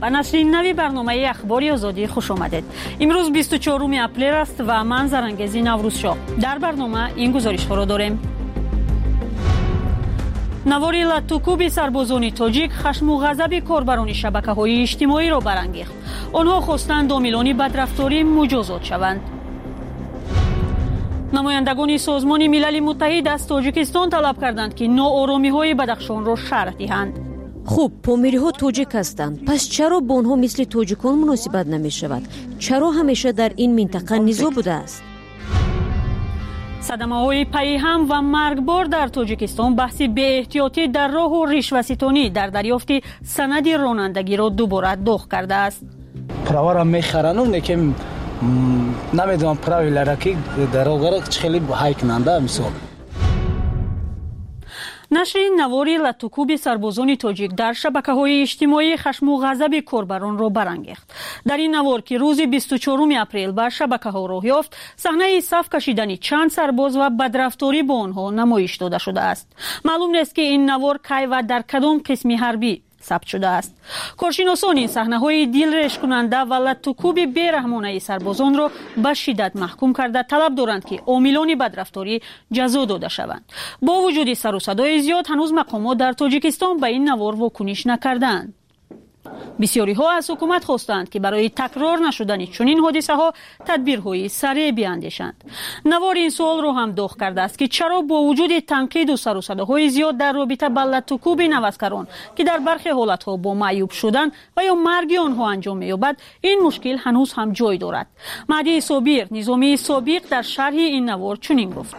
به نشر نوی برنامه اخباری آزادی خوش آمدید. امروز 24 اپریل است و من زرنگزی نوروزشاه. در برنامه این گزارش ها را داریم. نواری لطوکوب سربازان تاجیک خشم و غضب کاربران شبکه‌های اجتماعی را برانگیخت. آنها خواستند عاملان بدرفتاری مجازات شوند. نمایندگان سازمان ملل متحد از تاجیکستان طلب کردند که ناآرامی‌های بدخشان را شرح دهند. خوب، پامیری‌ها تاجیک هستند. پس چرا با آنها مثل تاجیکان مناسبت نمی‌شود؟ چرا همیشه در این منطقه نزاع بوده است؟ صدمه‌های پیهم و مرگبار در تاجیکستان بحث بی‌احتیاطی در راه و رشوه‌ستانی در دریافت سند رانندگی را دوباره داغ کرده است. پراورم می‌خرانون که نمی‌دونم پراوی لرکی در اوغرق خیلی های کننده مثال. نشر نواری لطوکوب سربازان تاجیک در شبکه‌های اجتماعی خشم و غضب کاربران را برانگیخت. در این نوار که روز 24 اپریل به شبکه‌ها راه یافت، صحنه صف کشیدن چند سرباز و بدرفتاری با آنها نمایش داده شده است. معلوم نیست که این نوار کی و در کدام قسم حربی ثبت شده است. کارشناسان این صحنه‌های دلرش کننده و لطوکوب بی‌رحمانه سربازان را به شدت محکوم کرده طلب دارند که عاملان بدرفتاری جزا داده شوند. با وجود سر و صدای زیاد هنوز مقامات در تاجیکستان به این نوار واکنش نکردند. بسیاری ها از حکومت خواستند که برای تکرار نشدن چنین حادثه ها تدبیرهای سریع بیاندیشند. نوار این سوال رو هم داغ کرده است که چرا با وجود تنقید و سر و صداهای زیاد در رابطه با لطوکوب نوسکران که در برخی حالت ها با معیوب شدن و یا مرگ آنها انجام می‌یابد، این مشکل هنوز هم جای دارد. مهدی صابر، نظامی سابق، در شرح این نوار چنین گفت: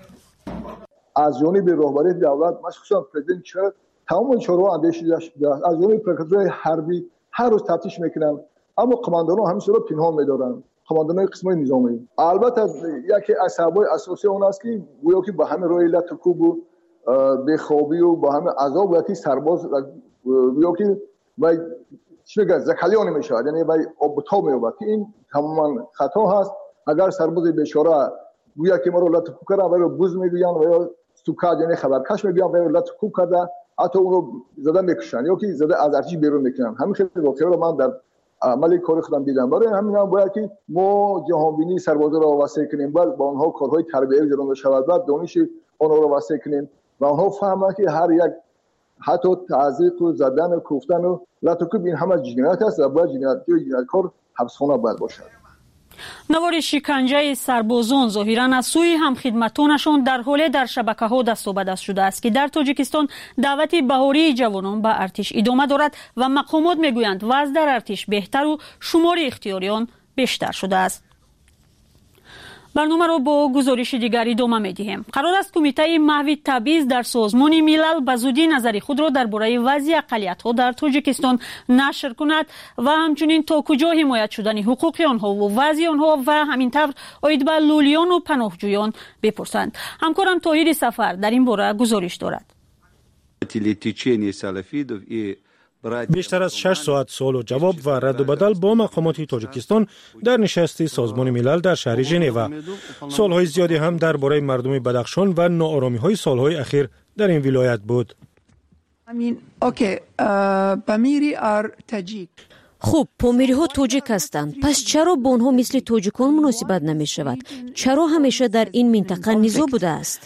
از جانب رهبری دولت مخصوصا پرزیدنت تمام چهارها اندیشیده شده است. از جانب پرکاتورهای حربی هر روز تفتیش میکنن، اما قماندانان همیشه رو پنهان میدارن. قماندانان قسمت نظامی البته یکی از سبب‌های اساسی اون است که گویا که با همه روی لطوکوب و بی‌خوابی و با همه عذاب و یکی سرباز گویا که وای چی میگه زکلیانی میشه، یعنی وای آبتا میوبد که این تماما خطا هست. اگر سرباز بیچاره گویا که ما رو لطوکوب کرده و بوز میگوین و یا سوکا یعنی خبرکش میگن و لطوکوب کرده، حتی اون رو زده میکشن یا که زده از ارتش بیرون میکنن. همین خیلی واقعا رو من در عملی کار خودم دیدم. برای همین هم باید که ما جهانبینی سربازا رو واسه کنیم، با آنها کارهای تربیتی جلو شود، بعد دانش آنها رو واسه کنیم و آنها فهمن که هر یک حتی تعذیب و زدن و کوفتن و لطوکوب این همه جنایت است و باید جنایتکار حبسخانه باید باشد. نوار شکنجه سربازان ظاهراً از سوی همخدمتانشان در حال در شبکه‌ها دست و بدست شده است که در تاجیکستان دعوت بهاری جوانان به ارتش ادامه دارد و مقامات میگویند وضع در ارتش بهتر و شمار اختیاریان بیشتر شده است. برنامه را با گزارش دیگری ادامه می‌دهیم. قرار است کمیته محو تبعیض در سازمان ملل به زودی نظر خود را درباره وضع اقلیت‌ها در تاجیکستان نشر کند و همچنین تا کجا حمایت شدن حقوق آنها و وضع آنها و همینطور عاید به لولیان و پناهجویان بپرسند. همکارم طاهر سفر در این باره گزارش دارد. بیشتر از 6 ساعت سوال و جواب و رد و بدل با مقامات تاجیکستان در نشست سازمان ملل در شهر ژنو. سوالهای زیادی هم درباره مردم بدخشان و ناآرامی‌های سالهای اخیر در این ولایت بود. خوب، پامیری‌ها تاجیک هستند. پس چرا با آنها مثل تاجیکان مناسبت نمی‌شود؟ چرا همیشه در این منطقه نزاع بوده است؟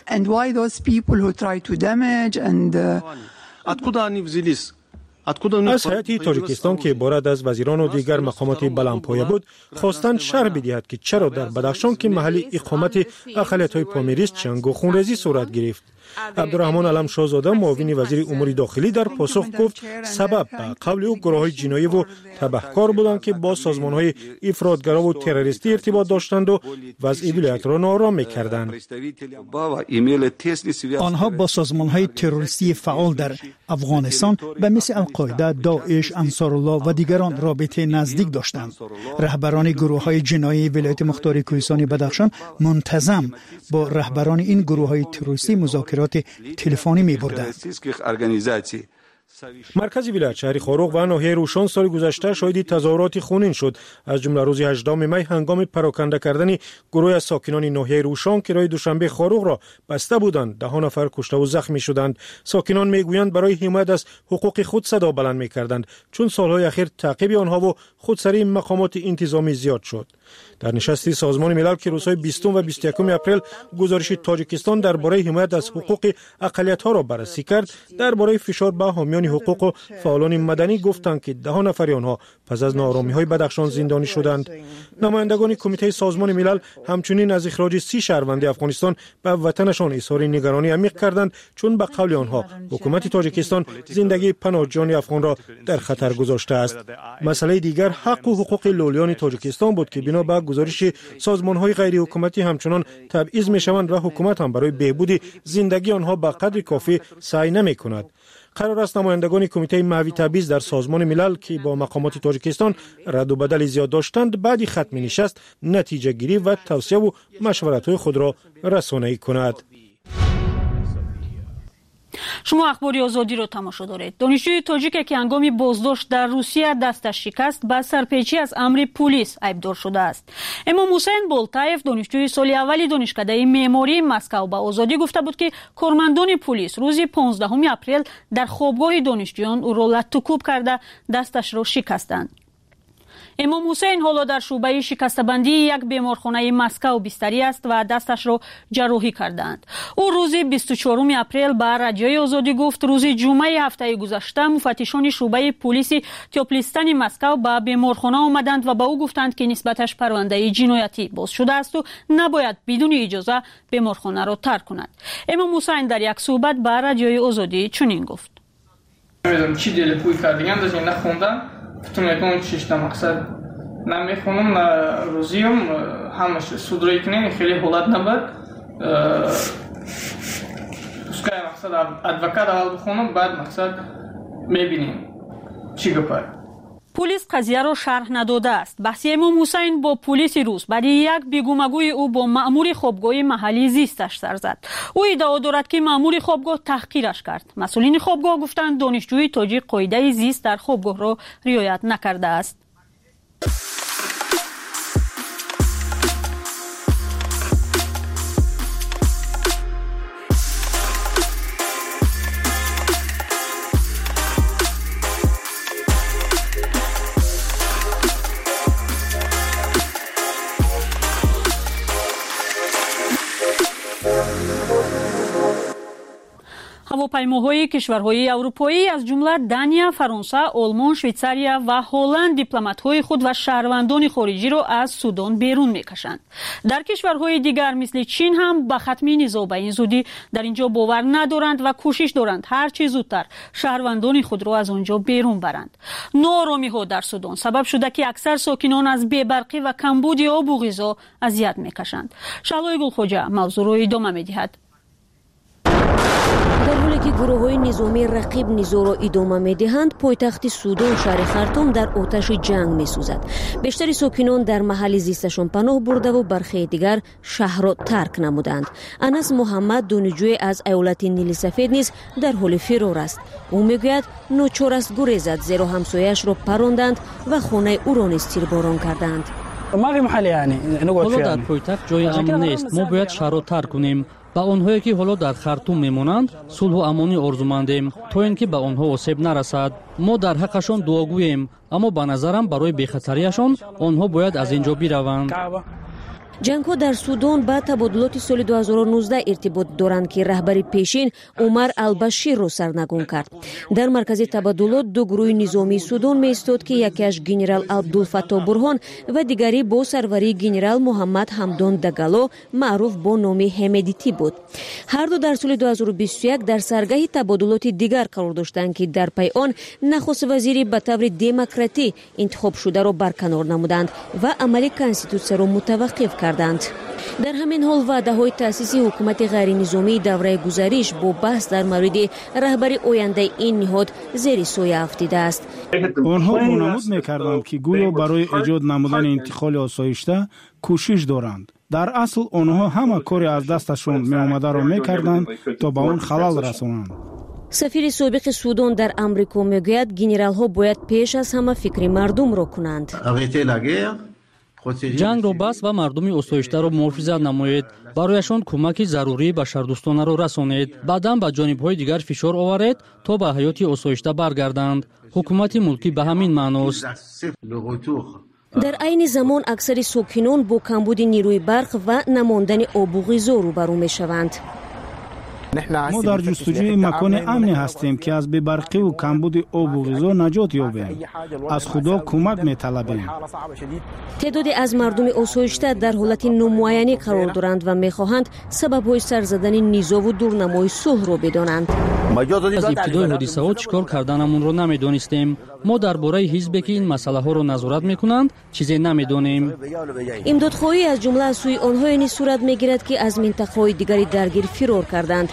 از هیئت تاجیکستان که عبارت از وزیران و دیگر مقامات بلندپایه بود خواستند شرح بدهد که چرا در بدخشان که محل اقامت اقلیت‌های پامیری است جنگ و خونریزی صورت گرفت. عبدالرحمن علم شاهزاده معاون وزیر امور داخلی در پاسخ گفت سبب به قول او گروه‌های جنایی و تبهکار بودند که با سازمان‌های افراطگرا و تروریستی ارتباط داشتند و وضع ولایت را ناآرام می‌کردند. آنها با سازمان‌های تروریستی فعال در افغانستان به مثل القاعده، داعش، انصارالله و دیگران رابطه نزدیک داشتند. رهبران گروه‌های جنایی ولایت مختار کوهستانی بدخشان منتظم با رهبران این گروه‌های تروریستی مذاکرات تلفنی می‌بردند. مرکز ولایت شهر خاروق و ناحیه روشان سال گذشته شاهد تظاهرات خونین شد، از جمله روز 18 می هنگام پراکنده کردن گروه از ساکنان ناحیه روشان که راه دوشنبه خاروق را بسته بودند 10 نفر کشته و زخمی شدند. ساکنان میگویند برای حمایت از حقوق خود صدا بلند میکردند چون سالهای اخیر تعقیب آنها و خودسری مقامات انتظامی زیاد شد. در نشست سازمان ملل که روزهای 20 و 21 اپریل گزارش تاجیکستان درباره حمایت از حقوق اقلیت‌ها را بررسی کرد، درباره فشار به حامیان حقوق و فعالان مدنی گفتند که 10 نفر آنها پس از ناآرامی‌های بدخشان زندانی شدند. نمایندگان کمیته سازمان ملل همچنین از اخراج 30 شهروند افغانستان به وطنشان اظهار نگرانی عمیق کردند چون به قول آنها حکومت تاجیکستان زندگی پناهجویان افغان را در خطر گذاشته است. مسئله دیگر حق و حقوق لولیان تاجیکستان بود که بنا به گزارش سازمان‌های غیر حکومتی همچنان تبعیض می‌شوند و حکومت هم برای بهبود زندگی آنها به قدر کافی سعی نمی‌کند. قرار است نمایندگان کمیته محوی تبعیض در سازمان ملل که با مقامات تاجیکستان رد و بدل زیاد داشتند بعد ختم نشست نتیجه گیری و توصیه و مشورت‌های خود را رسانه‌ای کند. شما اخباری آزادی رو تماشا دارید. دانشجوی تاجیک که هنگام بازداشت در روسیه دستش شکست به سرپیچی از امر پلیس ایبدار شده است. امام حسین بولتاєв دانشجوی سال اولی دانشکده معماری مسکو به آزادی گفته بود که کارمندان پلیس روز 15 اپریل در خوابگاه دانشجویان او را لطوکوب کرده دستش را شکستند. امام حسین حالا در شعبه شکسته‌بندی یک بیمارخانه مسکو بستری است و دستش را جراحی کردند. او روز 24 اپریل به رادیوی آزادی گفت روز جمعه هفته گذشته مفتشان شعبه پلیس تیوپلیستان مسکو به بیمارخانه آمدند و به او گفتند که نسبتش پرونده جنایتی باز شده است و نباید بدون اجازه بیمارخانه را ترک کند. امام حسین در یک صحبت به رادیوی آزادی چنین گفت: نمیدونم چی دل پوی کردن از این نخوندم فتون یکم چیشتا مقصد نمیخونم روزیم همش سودروی کنیم خیلی حالت نبود پسکای مقصد ادوکات اول بخونم بعد مقصد میبینیم چی گپر. پلیس قضیه را شرح نداده است. بحث امام حسین با پلیس روس بعد یک بیگومگوی او با مأمور خوابگاه محلی زیستش سر زد. او ادعا دارد که مأمور خوابگاه تحقیرش کرد. مسئولین خوابگاه گفتند دانشجوی تاجیک قاعده زیست در خوابگاه را رعایت نکرده است. هواپیماهای کشورهای اروپایی از جمله دانیا، فرانسه، آلمان، شویتزاریا و هلند دیپلمات‌های خود و شهروندان خارجی را از سودان بیرون می‌کشند. در کشورهای دیگر مثل چین هم به ختم نزاع به این زودی در اینجا باور ندارند و کوشش دارند هر چه زودتر شهروندان خود را از آنجا بیرون برند. ناآرامی‌ها در سودان سبب شده که اکثر ساکنان از بی‌برقی و کمبود آب و غذا اذیت می‌کشند. شعلای گلخواجه موضوع را ادامه می‌دهد. در حالی که گروه‌های نظامی رقیب نزاع را ادامه می‌دهند، پایتخت سودان شهر خرطوم در آتش جنگ می‌سوزد. بیشتر ساکنان در محل زیستشان پناه برده و برخی دیگر شهر را ترک نمودند. انس محمد دانشجوی از ایالت نیل سفید نیز در حال فرار است. او می‌گوید ناچار است گریزد زیرا همسایه‌اش را پراندند و خانه او را نیز تیرباران کردند. حالا در پایتخت جای امن نیست. ما باید شهر را ترک کنیم. با آنهایی که حالا در خرطوم میمانند صلح و امانی آرزومندیم تا اینکه به آنها آسیب نرسد. ما در حقشان دعاگوییم، اما به نظرم برای بخطریشان آنها باید از اینجا بروند. جنگ‌ها در سودان با تبادلات سال 2019 ارتباط دارند که رهبر پیشین عمر البشیر را سرنگون کرد. در مرکز تبادلات دو گروه نظامی سودان می‌ایستاد که یکیش گنرال عبدالفتاح برهان و دیگری با سروری گنرال محمد حمدان دگالو معروف با نام حمیدیتی بود. هر دو در سال 2021 در سرگاه تبادلات دیگر قرار داشتند که در پی آن نخست وزیری به طور دموکراتی انتخاب شده را برکنار نمودند و عمل کنستیتوسیون را متوقف کردند. در همین حال وعده‌های تأسیس حکومت غیر نظامی دوره گذشته با بحث در مورد رهبری آینده این نهاد زیر سایه افتاده است. آنها وانمود می‌کردند که گویا برای ایجاد نمودن انتقال آسایشته کوشش دارند. در اصل آنها همه کاری از دستشون می‌آمده را می‌کردند تا به آن خلل رسانند. сафири собиқи Судон дар Амрико мегӯяд генералҳо бояд пеш аз ҳама фикри мардумро кунанд. ҷангро бас ва мардуми осоиштаро муҳофизат намоед, барояшон кӯмаки зарурӣ ба шаҳрдӯстонаро расонед, баъдан ба ҷонибҳои дигар фишор оваред, то ба ҳаёти осоишта баргарданд. ҳукумати мулкӣ ба ҳамин маъност. дар айни замон аксари сокинон бо камбуди нирӯи барқ ва намондани обу ғизо рӯбарӯ мешаванд. мо дар ҷустуҷӯи макони амне ҳастем ки аз бебарқиву камбуди обу ғизо наҷот ёбем. аз худо кӯмак металабем. теъдоде аз мардуми осоишта дар ҳолати номуайянӣ қарор доранд ва мехоҳанд сабабҳои сарзадани низову дурнамои сулҳро бидонанд. аз ибтидои ҳодисаҳо чӣ кор карданамонро намедонистем. мо дар бораи ҳизбе ки ин масъалаҳоро назорат мекунанд чизе намедонем. имдодхоҳӣ аз ҷумла аз сӯи онҳое низ сурат мегирад ки аз минтақаҳои дигари даргир фирор карданд.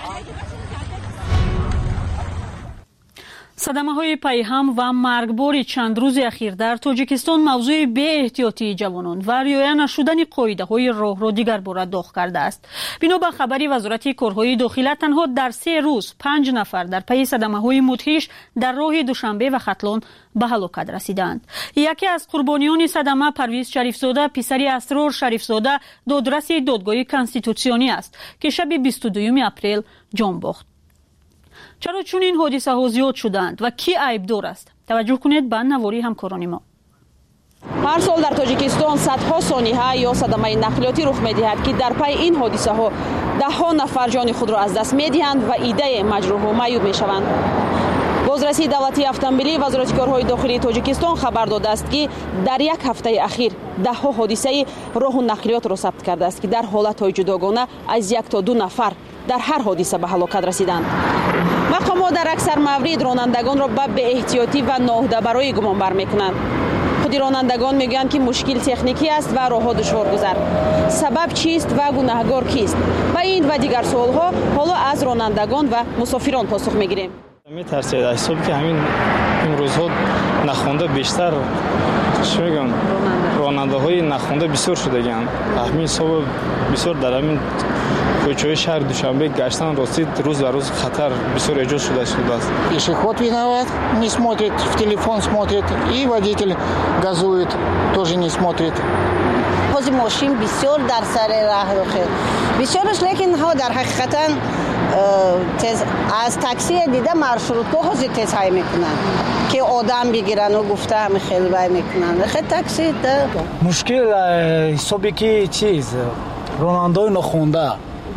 садамаҳои пайҳам ва маргбори чандрӯзи ахир дар тоҷикистон мавзӯи беэҳтиётии ҷавонон ва риоя нашудани қоидаҳои роҳро дигарбора доғ кардааст. бино ба хабари вазорати корҳои дохила, танҳо дар 3 рӯз 5 нафар дар пайи садамаҳои мудҳиш дар роҳи Душанбе ва Хатлон ба ҳалокат расиданд. яке аз қурбониёни садама Парвиз Шарифзода, писари Асрор Шарифзода, додраси додгоҳи конститутсионӣ аст, ки шаби 22 апрел ҷон бохт. чаро чунин ҳодисаҳо зиёд шуданд ва кӣ айбдор аст? таваҷҷӯҳ кунед ба навори ҳамкорони мо. ҳар сол дар Тоҷикистон садҳо сониҳа ё садамаи нақлиётӣ рух медиҳад, ки дар пайи ин ҳодисаҳо даҳҳо нафар ҷони худро аз даст медиҳанд ва иддаe маҷрӯҳу маъюб мешаванд. бозрасии давлатии автомобилӣ вазорати корҳои дохилии Тоҷикистон хабар додааст, ки дар як ҳафтаи ахир даҳҳо ҳодисаи роҳу нақлиётро сабт кардааст, ки дар ҳолатҳои ҷудогона аз 1 то 2 нафар дар ҳар ҳодиса ба ҳалокат расиданд. мақомот дар аксар маврид ронандагонро ба беэҳтиётӣ ва ноҳудабароӣ гумонбар мекунанд. худи ронандагон мегӯянд, ки мушкил техникӣ аст ва роҳҳо душворгузар. сабаб чист ва гунаҳгор кист? Ба ин ва дигар суолҳо ҳоло аз ронандагон ва мусофирон посух мегирем. метарсед аз ҳисоби ки ҳамин имрӯзҳо нахонда бештар чӣ мегӯям ронандаҳои нахонда бисёр шудагиянд. ҳамин ҳисоба бисёр дар ҳамин кӯчаҳои шаҳри Душанбе гаштан рости рӯз ба рӯз хатар бисёр эҷод шудааст. Пешеход виноват, не смотрит, в телефон смотрит, и водитель газует, тоже не смотрит. ҳози мошин бисёр дар сари раҳ рохед бисёраш, лекин ҳо дар ҳақиқатан тез аз такси дида маршрутҳо ҳозир тез ҳай мекунанд, ки одам бигирану гуфта ҳами хел вай мекунанд. хел такси да мушкил ҳисоби ки чиз ронандаҳои нохонда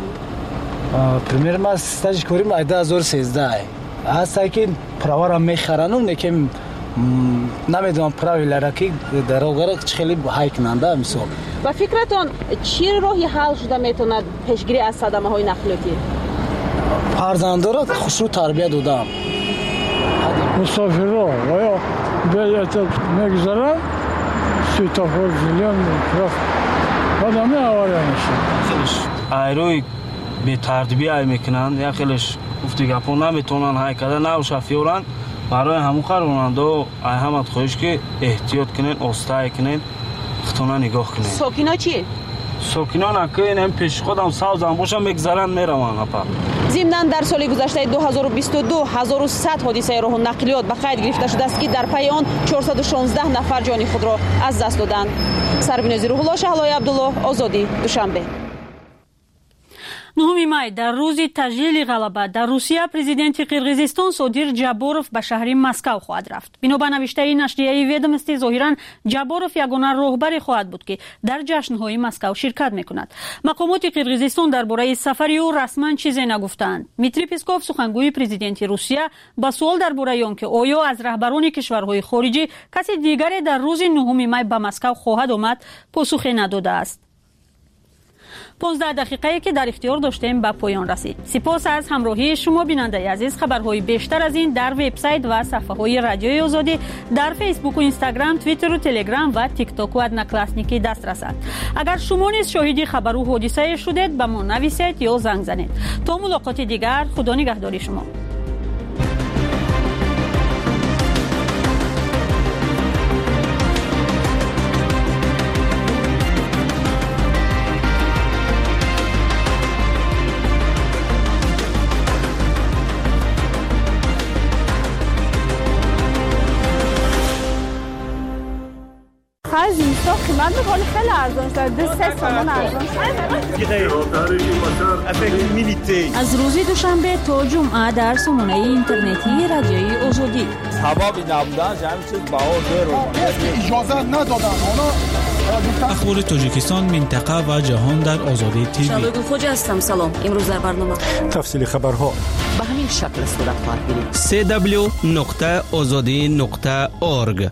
примерно аз стажи корим 2013 ҳаста ки правара мехарану некем намедонам правилара ки дарогара хеле ҳай кунанда мисол. ба фикратон чӣ роҳи ҳал шуда метавонад пешгирӣ аз садамаҳои нақлиётӣ? фарзандора хушрӯ тарбия додам. мусофирро оё беётат мегзаранд светофор зелён рафт одаме авария мешавад. айрои бетартибӣ ҳай мекунанд, як хелеш гуфти гапҳо наметавонанд ҳай кардан, наву шофёранд. барои ҳамуқа ронандаҳо ҳамат хоҳиш ки эҳтиёт кунед, остаҳай кунед, хутона нигоҳ кунед. сокино чӣ? сокинон акоин пешиходам савзам бошам мегзаранд мераванд апа. зимнан дар соли гузаштаи 2022 1100 ҳодисаи роҳу нақлиёт ба қайд гирифта шудааст, ки дар пайи он 416 нафар ҷони худро аз даст доданд. сарвинози рӯҳулло, Шаҳлои Абдулло, Озодӣ, Душанбе. 9 май дар рӯзи таҷлили ғалаба дар Русия президенти Қирғизистон Содир Ҷаборов ба шаҳри Москав хоҳад рафт. бино ба навиштаи нашрияи ведомостӣ, зоҳиран Ҷаборов ягона роҳбаре хоҳад буд, ки дар ҷашнҳои Москав ширкат мекунад. мақомоти Қирғизистон дар бораи сафари ӯ расман чизе нагуфтаанд. Дмитрий Песков, сухангӯи президенти Русия, ба суол дар бораи он ки оё аз раҳбарони кишварҳои хориҷӣ каси дигаре дар рӯзи 9 май ба Москав хоҳад омад, посухе надодааст. 15 дақиқае ки дар ихтиёр доштем ба поён расид. сипос аз ҳамроҳии шумо бинандаи азиз. хабарҳои бештар аз ин дар вебсайт ва сафҳаҳои радиои Озодӣ дар фейсбуку, инстаграм, твиттеру, телеграм ва тиктоку одноклассники дастрасанд. агар шумо низ шоҳиди хабару ҳодисае шудед, ба мо нависед ё занг занед. то мулоқоти дигар, худо нигаҳдори шумо. صندوق حالی خیلی ارزان شده 3 تومان ارزان شده. از روز دوشنبه تا جمعه در سامانه اینترنتی رادیوی آزادی حبابی نبودن همین چیز بها اجازه ندادن اخبار تاجیکستان، منطقه و جهان در آزادی تیوی. شادو خوجا هستم. سلام. امروز در برنامه تفصیل خبرها به همین شکل صورت خواهد گرفت. www.azadi.org.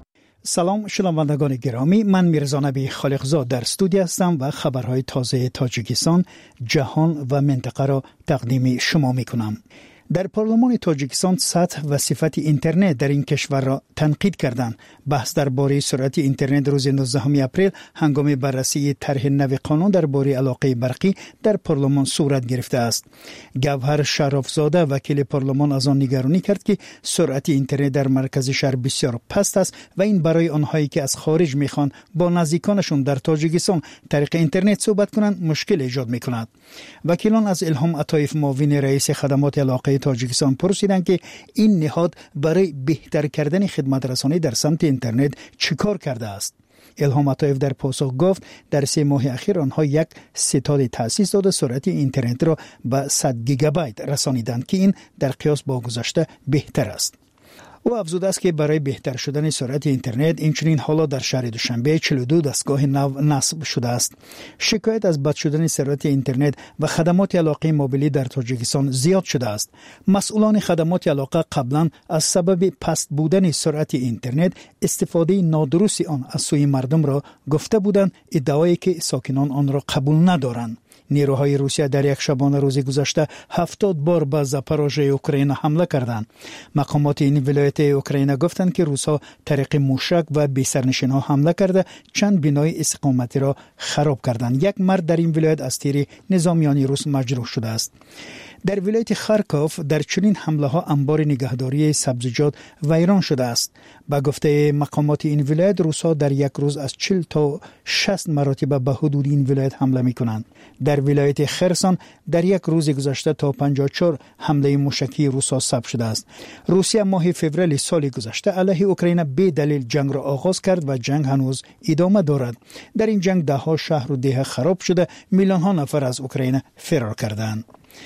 سلام شنوندگان گرامی، من میرزا نبی خالقزاد در استودیو هستم و خبرهای تازه تاجیکستان، جهان و منطقه را تقدیم شما میکنم. در پارلمان تاجیکستان سطح و صفت اینترنت در این کشور را تنقید کردند. بحث درباره سرعت اینترنت روز 19 اپریل هنگام بررسی طرح نو قانون درباره علاقه برقی در پارلمان صورت گرفته است. گوهر شرافزاده وکیل پارلمان از آن نگرانی کرد که سرعت اینترنت در مرکز شهر بسیار پست است و این برای آنهایی که از خارج میخوان با نزدیکانشون در تاجیکستان طریق اینترنت صحبت کنند مشکل ایجاد میکند. وکیلان از الهام عطایف معاون رئیس خدمات علاقه تاجیکستان پرسیدند که این نهاد برای بهتر کردن خدمت رسانی در سمت اینترنت چیکار کرده است. الهام عطایف در پاسخ گفت در 3 ماه اخیر آنها یک ستاد تأسیس داده سرعت اینترنت را به 100 گیگابایت رسانیدند که این در قیاس با گذشته بهتر است. او افزوده است که برای بهتر شدن سرعت اینترنت اینچنین حالا در شهر دوشنبه 42 دستگاه نو نصب شده است. شکایت از بد شدن سرعت اینترنت و خدمات علاقه موبیلی در تاجیکستان زیاد شده است. مسئولان خدمات علاقه قبلا از سبب پست بودن سرعت اینترنت استفاده نادرست آن از سوی مردم را گفته بودند، ادعایی که ساکنان آن را قبول ندارند. نیروهای روسیه در یک شبانه روز گذشته 70 بار به زاپاروژه اوکراین حمله کردند. مقامات این ولایت اوکراین گفتند که روس‌ها طریق موشک و بی سرنشین‌ها حمله کرده چند بنای استقامتی را خراب کردند. یک مرد در این ولایت از تیر نظامیان روس مجروح شده است. در ولایت خارکوف در چنین حمله ها انبار نگهداری سبزیجات ویران شده است. با گفته مقامات این ولایت روس‌ها در یک روز از 40 تا 60 مرتبه به حدود این ولایت حمله می‌کنند. در ولایت خرسان در یک روز گذشته تا 54 حمله موشکی روس‌ها ثبت شده است. روسیه ماه فوریه سال گذشته علیه اوکراین به دلیل جنگ را آغاز کرد و جنگ هنوز ادامه دارد. در این جنگ ده ها شهر و دهه خراب شده، میلیون ها نفر از اوکراین فرار کردند.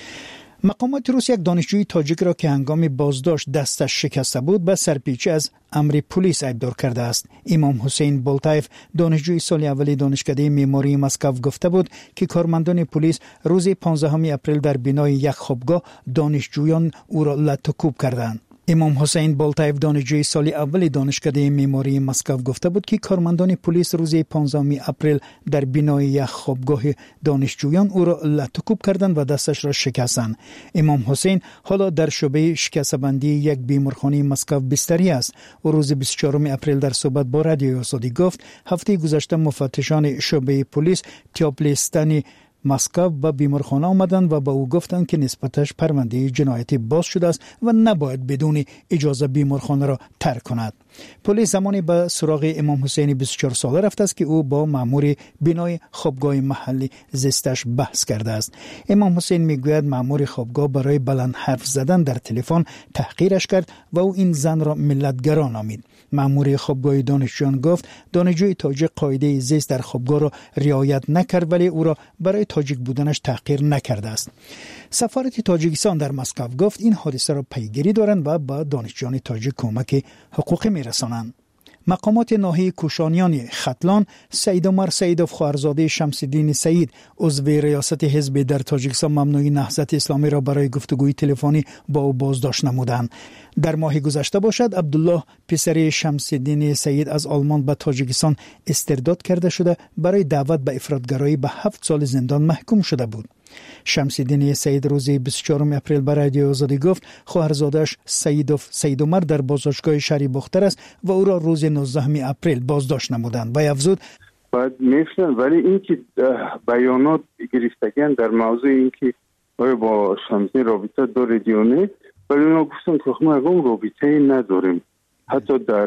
مقامات روس یک دانشجوی تاجیک را که هنگام بازداشت دستش شکسته بود به سرپیچی از امر پلیس ادعا کرده است. امام حسین بولتایف دانشجوی سال اول دانشکده معماری مسکو گفته بود که کارمندان پلیس روز 15 اپریل در بنای یک خوابگاه دانشجویان او را لطوکوب کردند. امام حسین بولتایف دانشجوی سال اول دانشکده معماری مسکو گفته بود که کارمندان پلیس روز 15 اپریل در بنای یک خوابگاه دانشجویان او را لطوکوب کردند و دستش را شکستند. امام حسین حالا در شعبه شکست‌بندی یک بیمارخانه مسکو بستری است. او روز 24 اپریل در صحبت با رادیوی آزادی گفت هفته گذشته مفتشان شعبه پلیس تیاپلستان مسکو به بیمارخانه آمدند و به او گفتند که نسبتش پرونده جنایتی باز شده است و نباید بدون اجازه بیمارخانه را ترک کند. پلیس زمانی به سراغ امام حسین 24 ساله رفته است که او با مأمور بنای خوابگاه محلی زیستش بحث کرده است. امام حسین میگوید مأمور خوابگاه برای بلند حرف زدن در تلفن تحقیرش کرد و او این زن را ملتگرا نامید. مأمور خوابگاه دانشجویان گفت دانشجوی تاجیک قاعده زیست در خوابگاه را رعایت نکرد ولی او را برای تاجیک بودنش تحقیر نکرده است. سفارت تاجیکستان در مسکو گفت این حادثه را پیگیری دارند و با دانشجویان تاجیک کمک حقوقی میرسانند. مقامات ناحیه کوشانیان ختلان سید عمر سیدوف خواهرزاده شمس الدین سید عضو ریاست حزب در تاجیکستان ممنوعی نهضت اسلامی را برای گفتگوی تلفنی با او بازداشت نمودند. در ماه گذشته باشد عبدالله پسر شمس الدین سید از آلمان به تاجیکستان استرداد کرده شده برای دعوت به افراطگرایی به 7 سال زندان محکوم شده بود. شمس الدین سید روز 24 اپریل برای رادیو آزادی گفت خواهرزاده‌اش سید عمر در بازداشتگاه شهر بختر است و او را روز 19 اپریل بازداشت نمودند و افزود بعد میفهمن ولی اینکه بیانات گرفتگان در موضوع اینکه آیا با شمسی رابطه دارید یا نه، ولی اونا گفتن که ما اون رابطه نداریم. حتی در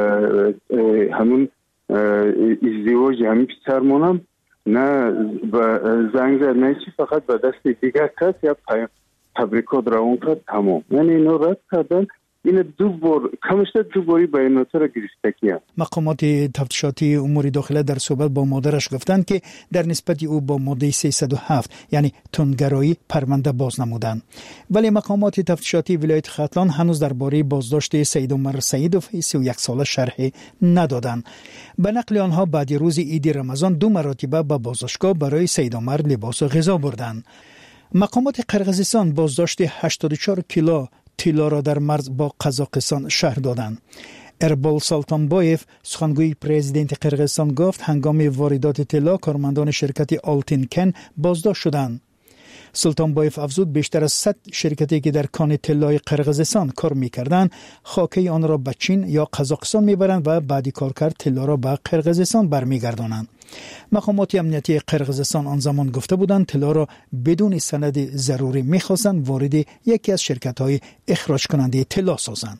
همون ازدواج همین پسرمونم نه زنگ زد نه چی، فقط به دست دیگر کس یا تبریکات روان کرد تمام. یعنی اینا رد کردن این کمشتر دو باری بیانات را گرفتگی است. مقامات تفتیشاتی امور داخله در صحبت با مادرش گفتند که در نسبت او با ماده 307 یعنی تندگرایی پرونده باز نمودند. ولی مقامات تفتیشاتی ولایت ختلان هنوز درباره بازداشت سید عمر سیدوف 31 ساله شرح ندادند. به نقل آنها بعد روز عید رمضان 2 مرتبه به بازداشتگاه برای سید عمر لباس و غذا بردند. مقامات قرقیزستان بازداشت 84 کیلو طلا را در مرز با قزاقستان شهر دادند. اربال سلطانبایف سخنگوی پرزیدنت قرقیزستان گفت هنگام واردات طلا کارمندان شرکت آلتینکن بازداشت شدند. سلطانبایف افزود بیشتر از 100 شرکتی که در کان طلای قرقیزستان کار می‌کردند خاکی آن را به چین یا قزاقستان می‌برند و بعد کارکرد طلا را به قرقیزستان برمیگردانند. مقامات امنیتی قرقیزستان آن زمان گفته بودند طلا را بدون سند ضروری می‌خواستند وارد یکی از شرکت‌های اخراج کننده طلا سازند.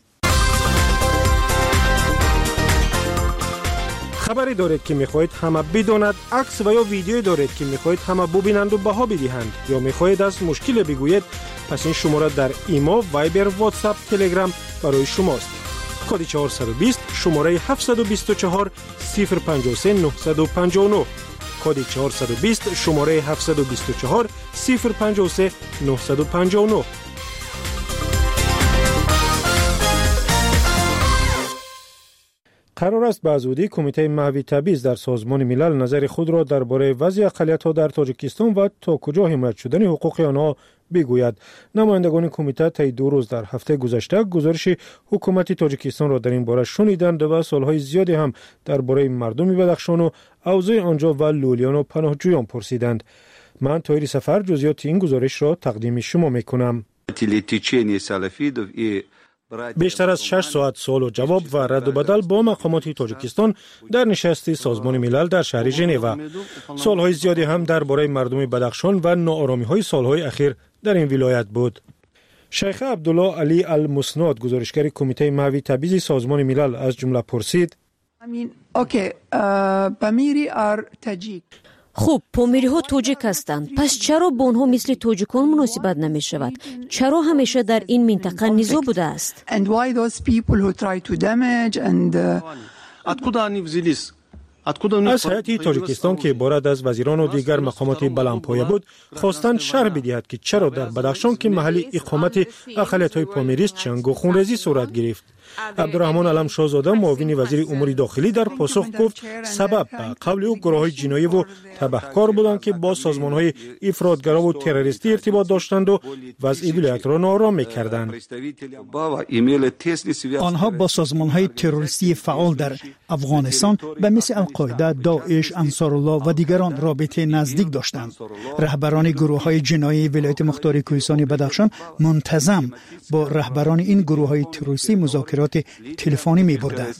خبری دارید که میخواهید همه بداند، عکس و یا ویدیویی دارید که میخواهید همه ببینند و بها بدهند یا میخواهید از مشکل بگویید، پس این شماره در ایما، وایبر، واتساپ، تلگرام برای شماست. کد 420 شماره 724 053 959 کد 420 شماره 724 053 959. قرار است به زودی کمیته محوی تبعیض در سازمان ملل نظر خود را درباره وضع اقلیت‌ها در تاجیکستان و تا کجا حمایت شدن حقوق آنها بگوید. نمایندگان کمیته طی 2 روز در هفته گذشته گزارش حکومت تاجیکستان را در این باره شنیدند و سالهای زیادی هم درباره مردم بدخشان و اوضاع آنجا و لولیان و پناهجویان پرسیدند. من طاهر سفر جزئیات این گزارش را تقدیم شما می‌کنم. بیشتر از 6 ساعت سوال و جواب و رد و بدل با مقامات تاجیکستان در نشست سازمان ملل در شهر ژنو. سالهای زیادی هم درباره مردم بدخشان و ناآرامی‌های سالهای اخیر در این ولایت بود. شیخ عبدالله علی المسناد گزارشگر کمیته محوی تبعیض سازمان ملل از جمله پرسید: خب پامیری ها توجیک هستند، پس چرا با آنها مثل توجیکان مناسبت نمی شود؟ چرا همیشه در این منطقه نزاع بوده است؟ از هیئت تاجیکستان که عبارت از وزیران و دیگر مقامات بلندپایه بود خواستند شرح بدهد که چرا در بدخشان که محل اقامت اقلیت‌های پامیری است جنگ و خونریزی صورت گرفت. عبدالرحمن علم شاهزاده معاون وزیر امور داخلی در پاسخ گفت سبب به قول او گروه‌های جنایی و تبهکار بودند که با سازمان‌های افراطگرا و تروریستی ارتباط داشتند و وضع ولایت را ناآرام می‌کردند. آنها با سازمان‌های تروریستی فعال در افغانستان به مثل القاعده، داعش، انصارالله و دیگران رابطه نزدیک داشتند. رهبران گروه‌های جنایی ولایت مختار کوهستان بدخشان منتظم با رهبران این گروه‌های تروریستی مذاکرات تلفنی می‌بردند.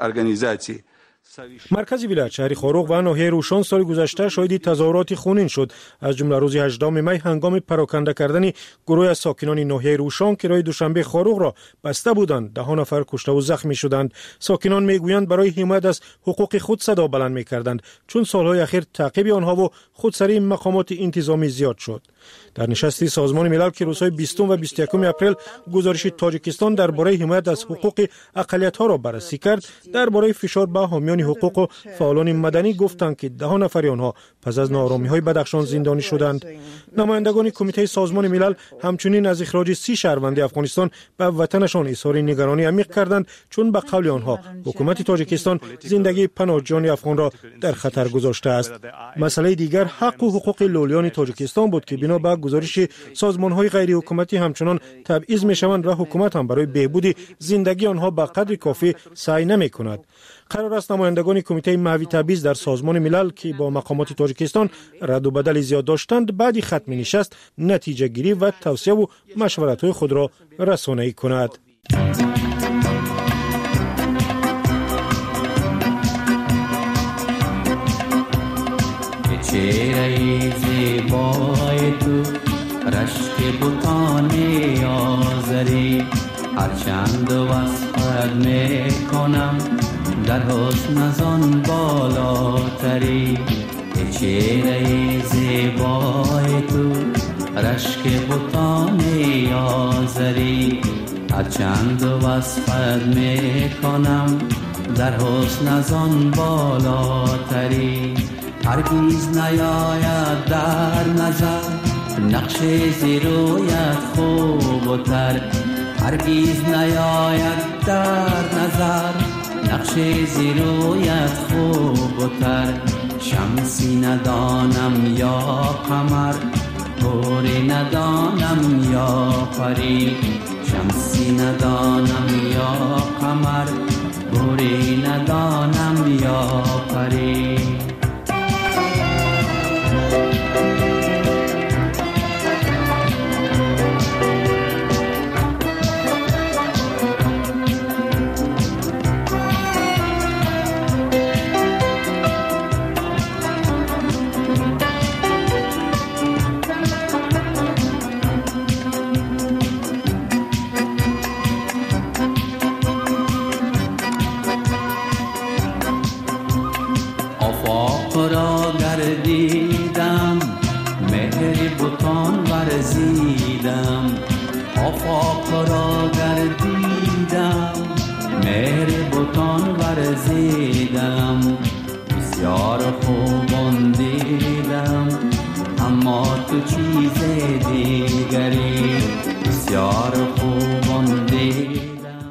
مرکز ولایت شهر خاروق و ناحیه روشان سال گذشته شاهد تظاهرات خونین شد. از جمله روز 18 می هنگام پراکنده کردن گروه از ساکنان ناحیه روشان که راه دوشنبه خاروق را بسته بودند 10 نفر کشته و زخمی شدند. ساکنان میگویند برای حمایت از حقوق خود صدا بلند می‌کردند چون سالهای اخیر تعقیب آنها و خودسری مقامات انتظامی زیاد شد. در نشستی سازمان ملل که روزهای 20 و 21 اپریل گزارش تاجیکستان درباره حمایت از حقوق اقلیت‌ها را بررسی کرد، درباره فشار به حامیان حقوق و فعالان مدنی گفتند که 10 نفر آنها پس از ناآرامی‌های بدخشان زندانی شدند. نمایندگان کمیته سازمان ملل همچنین از اخراج 30 شهروند افغانستان به وطنشان اظهار نگرانی عمیق کردند چون به قول آنها حکومت تاجیکستان زندگی پناهجویان افغان را در خطر گذاشته است. مسئله دیگر حق و حقوق لولیان تاجیکستان بود که بنا به گزارش سازمان‌های غیر حکومتی همچنان تبعیض می‌شوند و حکومت هم برای بهبود زندگی آنها به قدر کافی سعی نمی‌کند. قرار است نمایندگان کمیته محوی تبعیض در سازمان ملل که با مقامات تاجیکستان رد و بدل زیاد داشتند بعد ختم نشست نتیجه گیری و توصیه و مشورت‌های خود را رسانه‌ای کند. چهره زیبای تو رشک بوتان آزری هرچند وصفت میکنم در حسن از آن بالاتری. چهره زیبای تو رشک بوتان آزری هرچند وصفت میکنم در حسن از آن بالاتری هرگیز نیاید در نظر نقش زیرویت خوبتر هرگیز نیاید در نظر نقش زیرویت خوبتر شمسی ندانم یا قمر گوری ندانم یا پری شمسی ندانم یا قمر گوری ندانم یا پری آفاق را گردیدم مهر بتان ورزیدم بسیار خوبان دیدم اما تو چیز دیگری بسیار خوبان دیدم.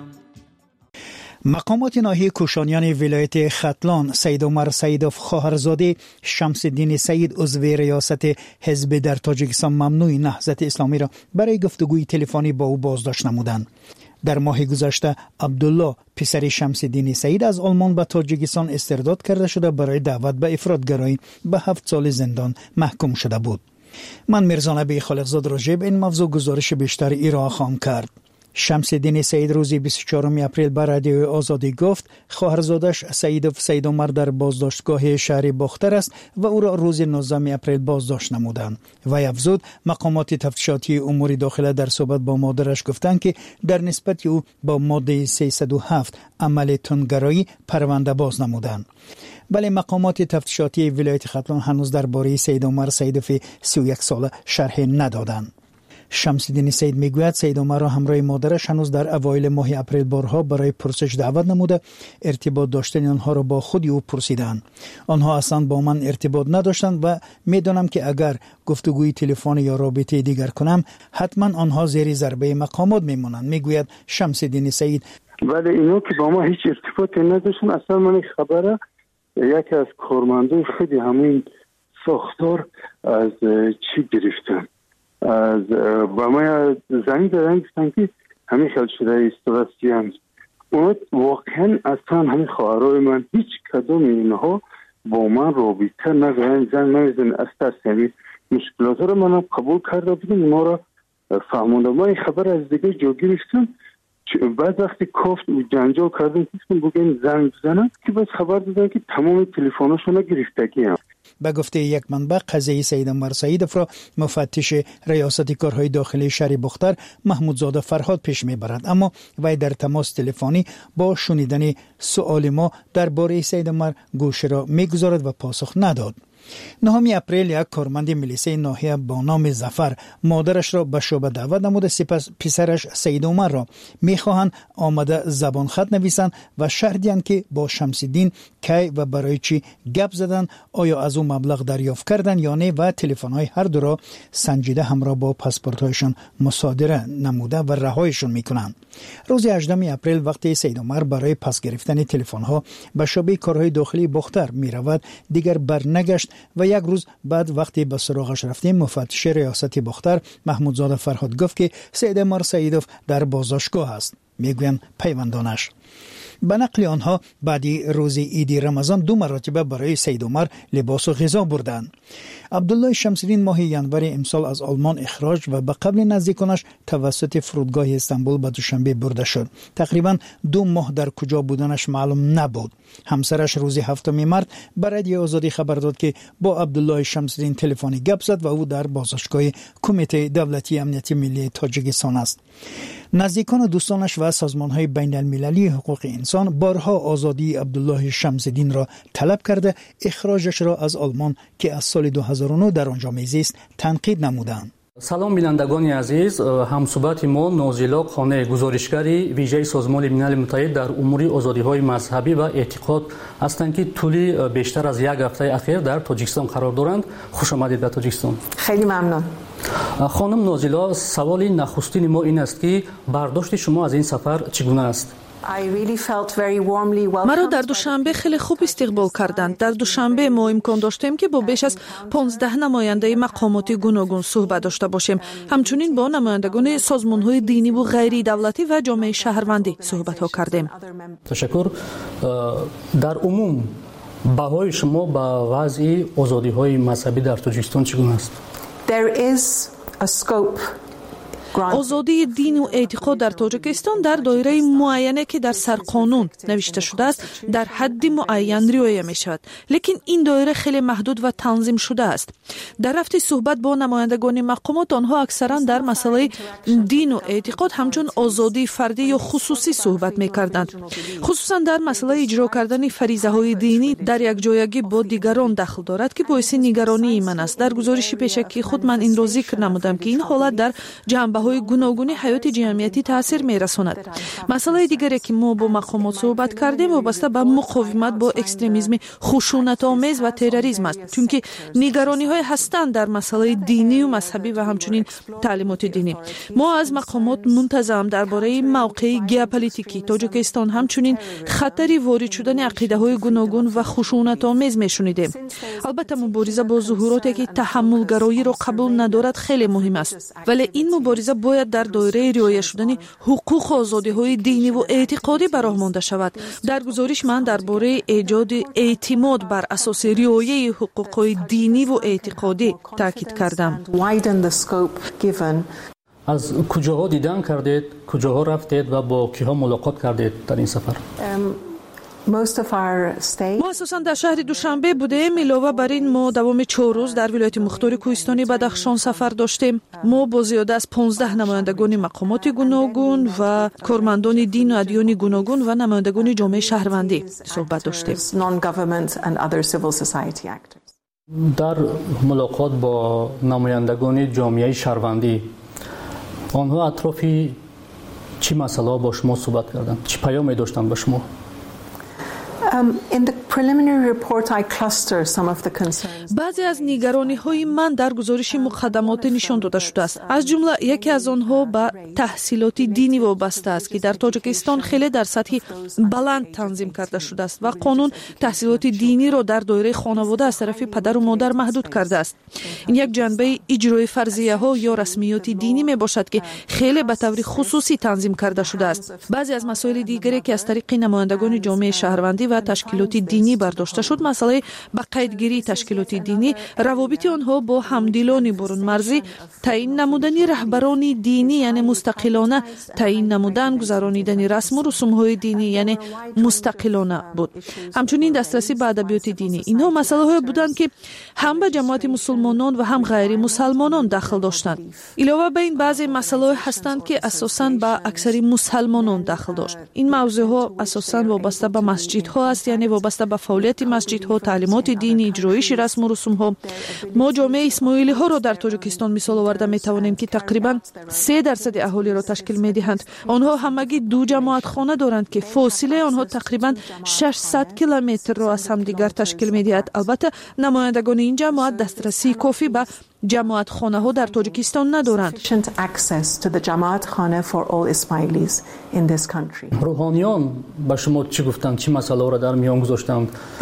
مقامات ناحیه کوشانیان ولایت ختلان سید عمر سیدوف خواهرزاده شمس الدین سید عضو ریاست حزب در تاجیکستان ممنوع نهضت اسلامی را برای گفتگوی تلفنی با او بازداشت نمودند. در ماه گذشته عبدالله پسر شمس الدین سید از آلمان به تاجیکستان استرداد کرده شده برای دعوت به افراطگرایی به 7 سال زندان محکوم شده بود. من میرزا نبی خالقزاد راجع به این موضوع گزارش بیشتر ارائه خواهم کرد. شمس الدین سید روز 24 اپریل به رادیوی آزادی گفت خواهرزادش سید عمر در بازداشتگاه شهر باختر است و او را روز 19 اپریل بازداشت نمودند. وی افزود مقامات تفتیشاتی امور داخله در صحبت با مادرش گفتند که در نسبت او با ماده 307 عمل تندگرایی پرونده باز نمودند. ولی مقامات تفتیشاتی ولایت ختلان هنوز درباره سید عمر سیدوف 31 ساله شرح ندادند. شمس الدین سید میگوید سید عمر را همراه مادرش هنوز در اوایل ماه اپریل بارها برای پرسش دعوت نموده ارتباط داشتن آنها را با خود او پرسیدند. آنها اصلا با من ارتباط نداشتند و میدانم که اگر گفتگوی تلفن یا رابطه دیگر کنم حتما آنها زیر ضربه مقامات میمانند، میگوید شمس الدین سید. ولی اینا که با ما هیچ ارتباطی نداشتن. اصلا من خبره یکی از کارمندان خیلی همین ساختار از چی گرفتن از با ما زنگ دادن گفتن که همین خیلی شده استرسی هم اون واقعا اصلا همین خواهرای من هیچ کدوم اینها با من رابطه ندارن. زنگ نمیزن از ترس یعنی مشکلات رو من قبول کرده بودم اونا رو فهموندم. من این خبر از دیگه جا گرفتم بعد وقتی کافت و جنجال کردم گفتم بگیم زنگ بزنم که بس خبر دادن که تمام تلفن‌هاشون گرفتگی هم. به گفته یک منبع قضیه سید عمر سیدوف را مفتش ریاست کارهای داخلی شهر باختر محمودزاده فرهاد پیش میبرد، اما وی در تماس تلفنی با شنیدن سؤال ما درباره سید عمر گوش را میگذارد و پاسخ نداد. 9 اپریل یک کارمند ملیسه ناحیه با نام ظفر مادرش را به شعبه دعوت نموده، سپس پسرش سید عمر را میخواهند آمده زبان خط نویسند و شرح دهند که با شمس الدین کی و برای چی گپ زدند، آیا از او مبلغ دریافت کردند یا نه و تلفن‌های هر دو را سنجیده همراه با پاسپورت‌هایشان مصادره نموده و رهایشان میکنند. روز 18 اپریل وقتی سید عمر برای پس گرفتن تلفن‌ها به شعبه کارهای داخلی باختر میرود دیگر برنگشت و یک روز بعد وقتی به سراغش رفتیم مفتش ریاست باختر محمودزاده فرهاد گفت که سید عمر سیدوف در بازداشتگاه است. میگویم پیوندانش. به نقل آنها بعدی روز عید رمضان 2 مرتبه برای سید عمر لباس و غذا بردند. عبدالله شمس الدین ماه ینور امسال از آلمان اخراج و به قبل نزدیکانش توسط فرودگاه استانبول به دوشنبه برده شد. تقریبا 2 ماه در کجا بودنش معلوم نبود. همسرش روز 7 مارس برای آزادی خبر داد که با عبدالله شمس الدین تلفنی گپ زد و او در بازداشتگاه کمیته دولتی امنیت ملی تاجیکستان است. نزدیکان و دوستانش و سازمان‌های بین‌المللی حقوق انسان بارها آزادی عبدالله شمس الدین را طلب کرده اخراجش را از آلمان که از سال 2009 در آنجا میزیست تنقید نمودند. салом бинандагони азиз, ҳамсӯҳбати мо Нозила Қонеъ, гузоришгари вижаи Созмони Милали Муттаҳид дар умури озодиҳои мазҳабӣ ва эътиқод ҳастанд, ки тӯли бештар аз як ҳафтаи ахир дар Тоҷикистон қарор доранд. Хуш омадед ба Тоҷикистон. хеле мамнун. хонум Нозила, саволи нахустини мо ин аст, ки бардошти шумо аз ин сафар чӣ гуна аст? маро дар душанбе хеле хуб истиқбол карданд. дар душанбе мо имкон доштем ки бо беш аз 15 намояндаи мақомоти гуногун суҳбат дошта бошем. ҳамчунин бо намояндагони созмонҳои диниву ғайридавлатӣ ва ҷомеаи шаҳрвандӣ суҳбатҳо кардем. ташаккур. дар умум баҳои шумо ба вазъи озодиҳои мазҳабӣ дар Тоҷикистон чӣ гуна аст? озодии дину эътиқод дар Тоҷикистон дар доираи муайяне ки дар сарқонун навишта шудааст дар ҳадди муайян риоя мешавад, лекин ин доира хеле маҳдуд ва танзим шудааст. дар рафти суҳбат бо намояндагони мақомот онҳо аксаран дар масъалаи дину эътиқод ҳамчун озодии фардӣ ё хусусӣ суҳбат мекарданд. хусусан дар масъалаи иҷро кардани фаризаҳои динӣ дар якҷоягӣ бо дигарон дахл дорад, ки боиси нигаронии ман аст. дар гузориши пешакии худ ман инро зикр намудам, ки ин ҳолат дар ҷанбаҳои гуногуни ҳаёти ҷамъиятӣ таъсир мерасонад. масъалаи дигаре ки мо бо мақомот суҳбат кардем вобаста ба муқовимат бо экстремизми хушунатомез ва терроризм аст, чунки нигарониҳое ҳастанд дар масъалаи динию мазҳабӣ ва ҳамчунин таълимоти динӣ. мо аз мақомот мунтазам дар бораи мавқеи геополитикии Тоҷикистон ҳамчунин хатари ворид шудани ақидаҳои гуногун ва хушунатомез мешунидем. албатта мубориза бо зуҳуроте ки таҳаммулгароиро қабул надорад хеле муҳим аст, вале ин мубориза бояд дар доираи риоя шудани ҳуқуқу озодиҳои диниву эътиқодӣ ба роҳ монда шавад. дар гузориш ман дар бораи эҷоди эътимод бар асоси риояи ҳуқуқҳои диниву эътиқодӣ таъкид кардам. аз куҷоҳо дидан кардед, куҷоҳо рафтед ва бо киҳо мулоқот кардед дар ин сафар? мо асосан дар шаҳри Душанбе будем. илова бар ин мо давоми 4 рӯз дар вилояти мухтори Кӯҳистони Бадахшон сафар доштем. мо бо зиёда аз 15 намояндагони мақомоти гуногун ва кормандони дину адёни гуногун ва намояндагони ҷомеаи шаҳрвандӣ суҳбат доштем. дар мулоқот бо намояндагони ҷомеаи шаҳрвандӣ онҳо атрофи чӣ масъалаҳо бо шумо суҳбат карданд? чӣ паёме доштанд ба шумо? баъзе аз нигарониҳои ман дар гузориши муқаддамоте нишон дода шудааст. аз ҷумла яке аз онҳо ба таҳсилоти динӣ вобаста аст, ки дар Тоҷикистон хеле дар сатҳи баланд танзим карда шудааст ва қонун таҳсилоти диниро дар доираи хонавода аз тарафи падару модар маҳдуд кардааст. ин як ҷанбаи иҷрои фарзияҳо ё расмиёти динӣ мебошад, ки хеле ба таври хусусӣ танзим карда шудааст. баъзе аз масоили дигаре ки аз тариқи намояндагони ҷомеаи шаҳрвандӣ ва ташкилоти динӣ бардошта шуд, масъалаи ба қайдгирии ташкилоти динӣ, равобити онҳо бо ҳамдилони бурунмарзӣ, таъин намудани раҳбарони динӣ, яъне мустақилона таъин намудан, гузаронидани расму русумҳои динӣ, яъне мустақилона буд. ҳамчунин дастрасӣ ба адабиёти динӣ. инҳо масъалаҳое буданд, ки ҳам ба ҷамоати мусулмонон ва ҳам ғайри мусалмонон дахл доштанд. илова ба ин баъзе масъалаҳое ҳастанд, ки асосан ба аксари мусалмонон дахл дошт. ин мавзӯъҳо асосан вобаста ба масҷидҳо аст, яъне вобаста ба фаъолияти масҷидҳо, таълимоти динӣ, иҷроиши расму русумҳо. мо ҷомеаи исмоилиҳоро дар Тоҷикистон мисол оварда метавонем, ки тақрибан 3% аҳолиро ташкил медиҳанд. онҳо ҳамагӣ 2 ҷамоатхона доранд, ки фосилаи онҳо тақрибан 600 километрро аз ҳамдигар ташкил медиҳад. албатта намояндагони ин ҷамоат дастрасии кофӣ ба ҷамоатхонаҳо дар Тоҷикистон надоранд. рӯҳониён ба шумо чӣ гуфтанд? чӣ масъалаҳоро дар миён гузоштанд?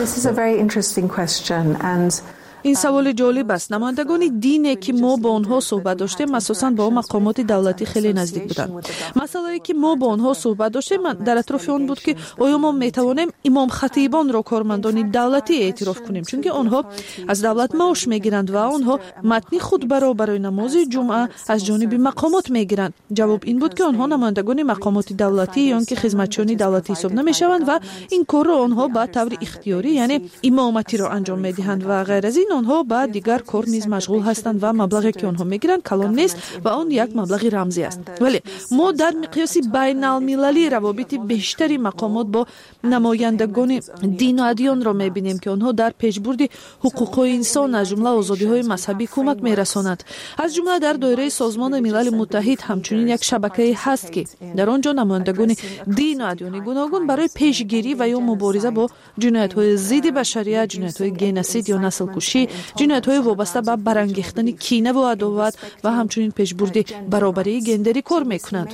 ин саволи ҷолиб аст. намояндагони дине ки мо бо онҳо суҳбат доштем асосан бо мақомоти давлатӣ хеле наздик буданд. масъалае ки мо бо онҳо суҳбат доштем дар атрофи он буд, ки оё мо метавонем имом-хатибонро кормандони давлатӣ эътироф кунем, чунки онҳо аз давлат маош мегиранд ва онҳо матни хутбаро барои намози ҷумъа аз ҷониби мақомот мегиранд. ҷавоб ин буд, ки онҳо намояндагони мақомоти давлатӣ ё ки хизматчиёни давлатӣ ҳисоб намешаванд ва ин корро онҳо ба таври ихтиёрӣ, яъне имоматиро анҷом медиҳанд ва ғайр аз ин онҳо ба дигар кор низ машғул ҳастанд ва маблағе ки онҳо мегиранд калон нест ва он як маблағи рамзӣ аст. Вале мо дар миқёси байналмилалӣ равобити бештари мақомот бо намояндагони дину адиёнро мебинем ки онҳо дар пешбурди ҳуқуқҳои инсон аз ҷумла озодиҳои мазҳабӣ кӯмак мерасонанд. аз ҷумла дар доираи Созмони Милали Муттаҳид ҳамчунин як шабакае ҳаст ки дар он ҷо намояндагони дину адиёни гуногун барои пешгирӣ ва ё мубориза бо ҷиноятҳои зидди башарият, ҷиноятҳои геносид ё наслкушӣ, ҷиноятҳои вобаста ба барангехтани кинаву адоват ва ҳамчунин пешбурди баробарии гендерӣ кор мекунанд.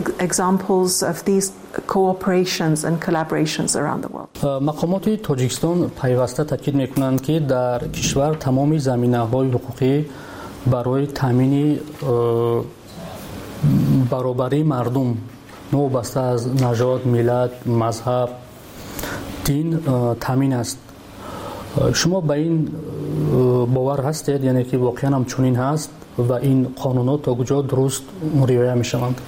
мақомоти Тоҷикистон пайваста таъкид мекунанд ки дар кишвар тамоми заминаҳои ҳуқуқӣ барои таъмини баробарии мардум новобаста аз нажод, миллат, мазҳаб, дин таъмин аст. шумо ба ин бовар ҳастед, яъне ки воқеан ҳам чунин ҳаст ва ин қонунот то куҷо дуруст риоя мешаванд?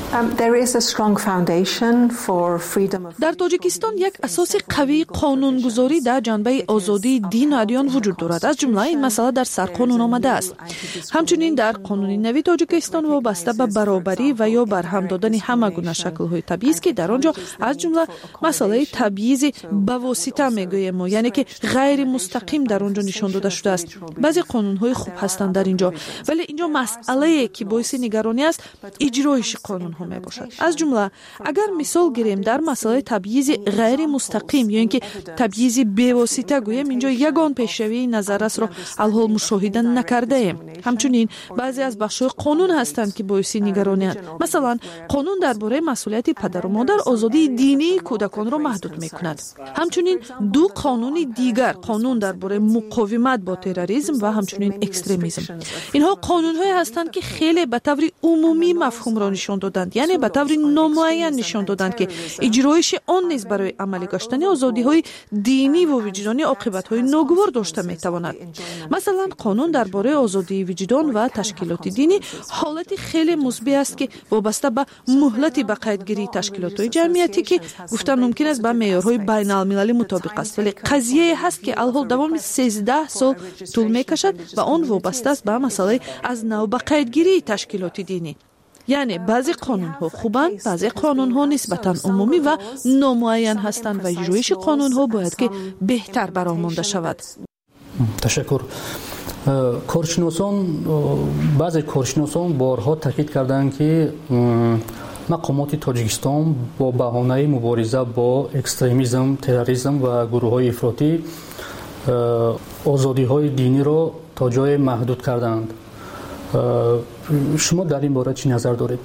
дар Тоҷикистон як асоси қавии қонунгузорӣ дар ҷанбаи озодии дину адиён вуҷуд дорад. аз ҷумла ин масъала дар сарқонун омадааст. ҳамчунин дар қонуни нави Тоҷикистон вобаста ба баробарӣ ва ё барҳам додани ҳама гуна шаклҳои табъиз ки дар он ҷо аз ҷумла масъалаи табъизи ба восита мегӯем мо, яъне ки ғайри мустақим дар он ҷо нишон дода шудааст. баъзе қонунҳои хуб ҳастанд дар ин ҷо, вале ин ҷо масъалае ки боиси нигаронӣ аст иҷроиши қонунҳо мебошад. аз ҷумла агар мисол гирем дар масъалаи табъизи ғайри мустақим ё ин ки табъизи бевосита гӯем, ин ҷо ягон пешравии назаррасро алҳол мушоҳида накардаем. ҳамчунин баъзе аз бахшҳои қонун ҳастанд ки боиси нигаронианд. масалан қонун дар бораи масъулияти падару модар озодии динии кӯдаконро маҳдуд мекунад. ҳамчунин ду қонуни дигар, қонун дар бораи муқовимат бо терроризм ва ҳамчунин экстремизм. инҳо қонунҳое ҳастанд ки хеле ба таври умумӣ мафҳумро нишон доданд, яъне ба таври номуайян нишон доданд ки иҷроиши он низ барои амалӣ гаштани озодиҳои диниву виҷдонӣ оқибатҳои ногувор дошта метавонад. масалан қонун дар бораи озодии виҷдон ва ташкилоти динӣ ҳолати хеле мусбӣ аст ки вобаста ба муҳлати ба қайдгирии ташкилотҳои ҷамъиятӣ ки гуфтан мумкин аст ба меъёрҳои байналмилалӣ мутобиқ аст, вале қазияе ҳаст ки алҳол давоми 13 сол тӯл мекашад ва он вобаста аст ба масъалаи аз нав ба қайдгирии ташкилоти динӣ. яъне баъзе қонунҳо хубанд, баъзе қонунҳо нисбатан умумӣ ва номуайян ҳастанд ва иҷроиши қонунҳо бояд ки беҳтар баромонда шавад. ташаккур. баъзе коршиносон борҳо таъкид карданд ки мақомоти Тоҷикистон бо баҳонаи мубориза бо экстремизм, терроризм ва гурӯҳҳои ифротӣ озодиҳои диниро то ҷое маҳдуд карданд. шумо дар ин бора чӣ назар доред?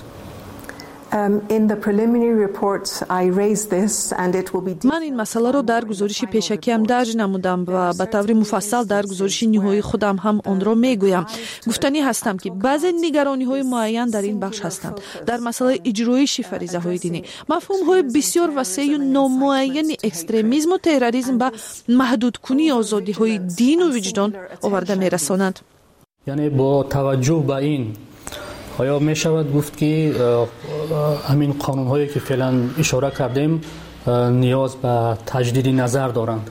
ман ин масъаларо дар гузориши пешакиам дарҷ намудам ва ба таври муфассал дар гузориши ниҳоии худам ҳам онро мегӯям. гуфтанӣ ҳастам ки баъзе нигарониҳои муайян дар ин бахш ҳастанд. дар масъалаи иҷроиши фаризаҳои динӣ мафҳумҳои бисёр васеъю номуайяни экстремизму терроризм ба маҳдудкунии озодиҳои дину виҷдон оварда мерасонанд. яъне бо таваҷҷӯҳ ба ин оё мешавад гуфт ки ҳамин қонунҳое ки феълан ишора кардем ниёз ба таҷдиди назар доранд?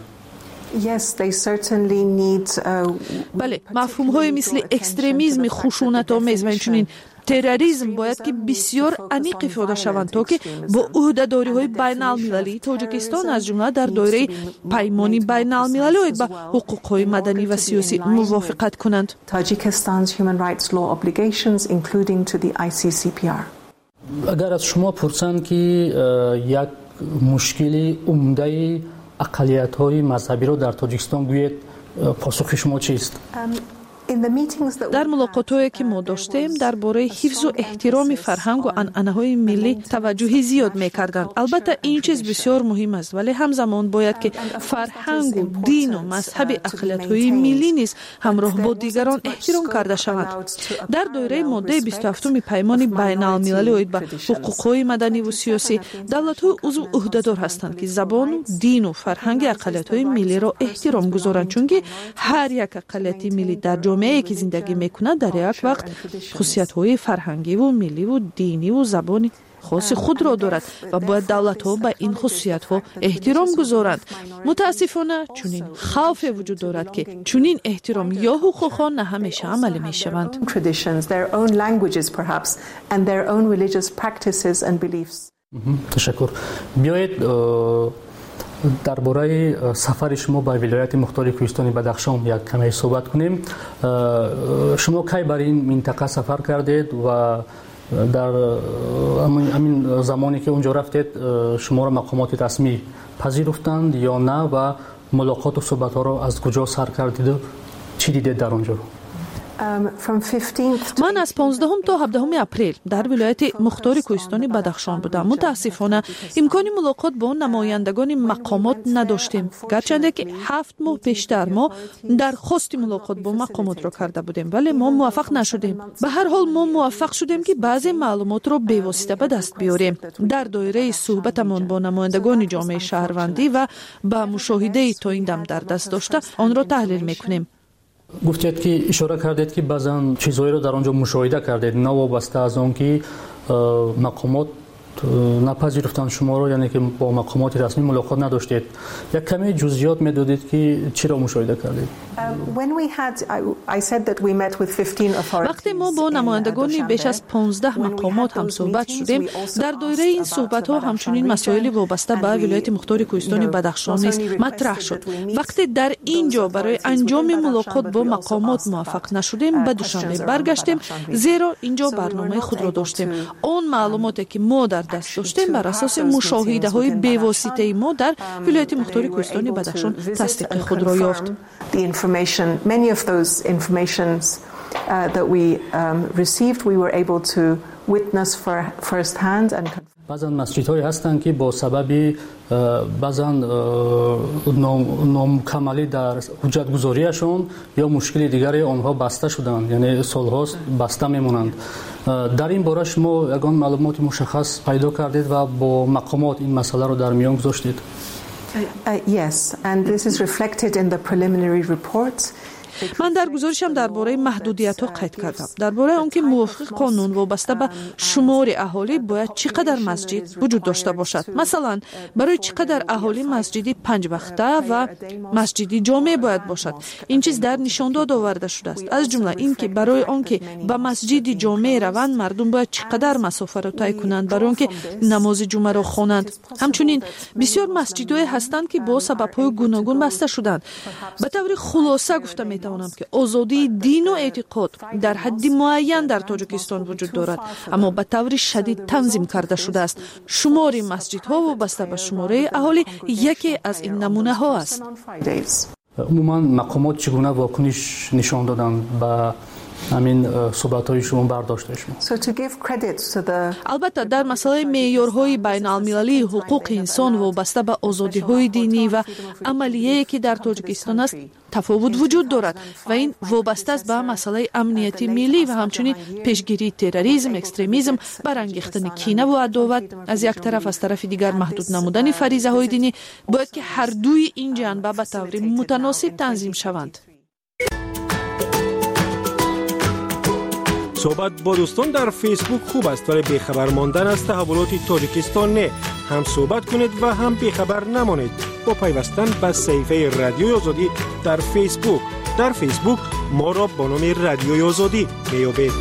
бале, мафҳумҳое мисли экстремизми хушунатомез ва инчунин терроризм бояд ки бисёр аниқ ифода шаванд то ки бо ӯҳдадориҳои байналмилалии Тоҷикистон аз ҷумла дар доираи паймони байналмилалӣ оид ба ҳуқуқҳои маданӣ ва сиёсӣ мувофиқат кунанд. агар аз шумо пурсанд ки як мушкили умдаи ақалиятҳои мазҳабиро дар Тоҷикистон гӯед, посухи шумо чист? дар мулоқотҳое ки мо доштем дар бораи ҳифзу эҳтироми фарҳангу анъанаҳои миллӣ таваҷҷӯҳи зиёд мекарданд. албатта ин чиз бисёр муҳим аст, вале ҳамзамон бояд ки фарҳангу дину мазҳаби ақалиятҳои миллӣ низ ҳамроҳ бо дигарон эҳтиром карда шаванд. дар доираи моддаи 27 паймони байналмилалӣ оид ба ҳуқуқҳои маданиву сиёсӣ давлатҳои узв ӯҳдадор ҳастанд ки забону дину фарҳанги ақалиятҳои миллиро эҳтиром гузоранд, чунки ҳар як ақалияти миллӣ дар ҷомеа جامعه‌ای که زندگی میکنه در یک وقت خصوصیت‌های فرهنگی و ملی و دینی و زبانی خاص خود را دارد و باید دولت‌ها به این خصوصیت‌ها احترام گذارند. متاسفانه چنین خوف وجود دارد که چنین احترام یا حقوق‌ها نه همیشه عملی می‌شوند. تشکر. بیایید درباره سفر شما به ولایت مختار کوهستان بدخشان یک کمی صحبت کنیم. شما کی بر این منطقه سفر کردید و در همین زمانی که اونجا رفتید شما را مقامات رسمی پذیرفتند یا نه و ملاقات و صحبت ها را از کجا سر کردید و چی دیدید در اونجا؟ من از 15 تا 17 اپریل در ولایت مختار کوهستان بدخشان بودم. متاسفانه امکان ملاقات با نمایندگان مقامات نداشتیم، گرچه که 7 ماه پیشتر ما درخواست ملاقات با مقامات را کرده بودیم ولی ما موفق نشدیم. به هر حال ما موفق شدیم که بعضی معلومات را به واسطه به دست بیاریم. در دایره صحبتمان با نمایندگان جامعه شهروندی و با مشاهده تا این دم در دست داشته آن را تحلیل میکنیم. گفتید که اشاره کردید که بعضن چیزهایی رو در آنجا مشاهده کردید نه وابسته از آن که مقامات نپذیرفتن شما رو، یعنی که با مقامات رسمی ملاقات نداشتید. یک کمی جزئیات میدادید که چی را مشاهده کردید؟ وقتی ما با نمایندگان بیش از 15 مقامات هم صحبت شدیم، در دایره این صحبت ها همچنین مسائل وابسته به ولایت مختار کوهستان بدخشان نیز مطرح شد. وقتی در اینجا برای انجام ملاقات با مقامات موفق نشدیم به دوشنبه برگشتیم، زیرا اینجا برنامه خود را داشتیم. آن معلوماتی که ما در دست داشتیم بر اساس مشاهده های بی‌واسطه ما در ولایت مختار کوهستان بدخشان تصدیق خود را یافت. Many of those informations that we received, we were able to witness first hand and بعضن مسجدهایی هستند که با سبب بعضن نامکمالی در حجت گذاریشون یا مشکل دیگری آنها بسته شدند، یعنی سالهاست بسته میمونند. در این باره شما یگان معلومات مشخص پیدا کردید و با مقامات این مسئله رو در میان گذاشتید؟ Yes, and this is reflected in the preliminary reports. من در گزارشم درباره محدودیت‌ها قید کردم. درباره آنکه موافق قانون وابسته به شمار اهالی باید چقدر مسجد وجود داشته باشد. مثلا برای چقدر اهالی مسجدی 5 وقته و مسجدی جامع باید باشد. این چیز در نشانداد آورده شده است. از جمله اینکه برای آنکه به مسجدی جامع روند مردم باید چقدر مسافت را طی کنند برای آنکه نماز جمعه را خوانند. همچنین بسیار مسجدهای هستند که با سبب‌های گوناگون بسته شدند. به طور خلاصه گفتم میتوانم که آزادی دین و اعتقاد در حد معین در تاجیکستان وجود دارد، اما به طور شدید تنظیم کرده شده است. شمار مسجدها وابسته به شماره اهالی یکی از این نمونه ها است. عموما مقامات چگونه واکنش نشان دادن به همین صحبت‌های شما برداشت شما؟ البته در مسئله معیارهای بین المللی حقوق انسان وابسته به آزادی‌های دینی و عملیه‌ای که در تاجیکستان است تفاوت وجود دارد و این وابسته است به مسئله امنیتی ملی و همچنین پیشگیری تروریسم، اکستریمیسم، برانگیختن کینه و عداوت از یک طرف، از طرف دیگر محدود نمودن فریضه‌های دینی باید که هر دوی این جنبه به طور متناسب تنظیم شوند. صحبت با دوستان در فیسبوک خوب است ولی بیخبر ماندن از تحولات تاجیکستان نه. هم صحبت کنید و هم بیخبر نمانید با پیوستن به صفحه رادیوی آزادی در فیسبوک. در فیسبوک ما را با نام رادیوی آزادی میابید.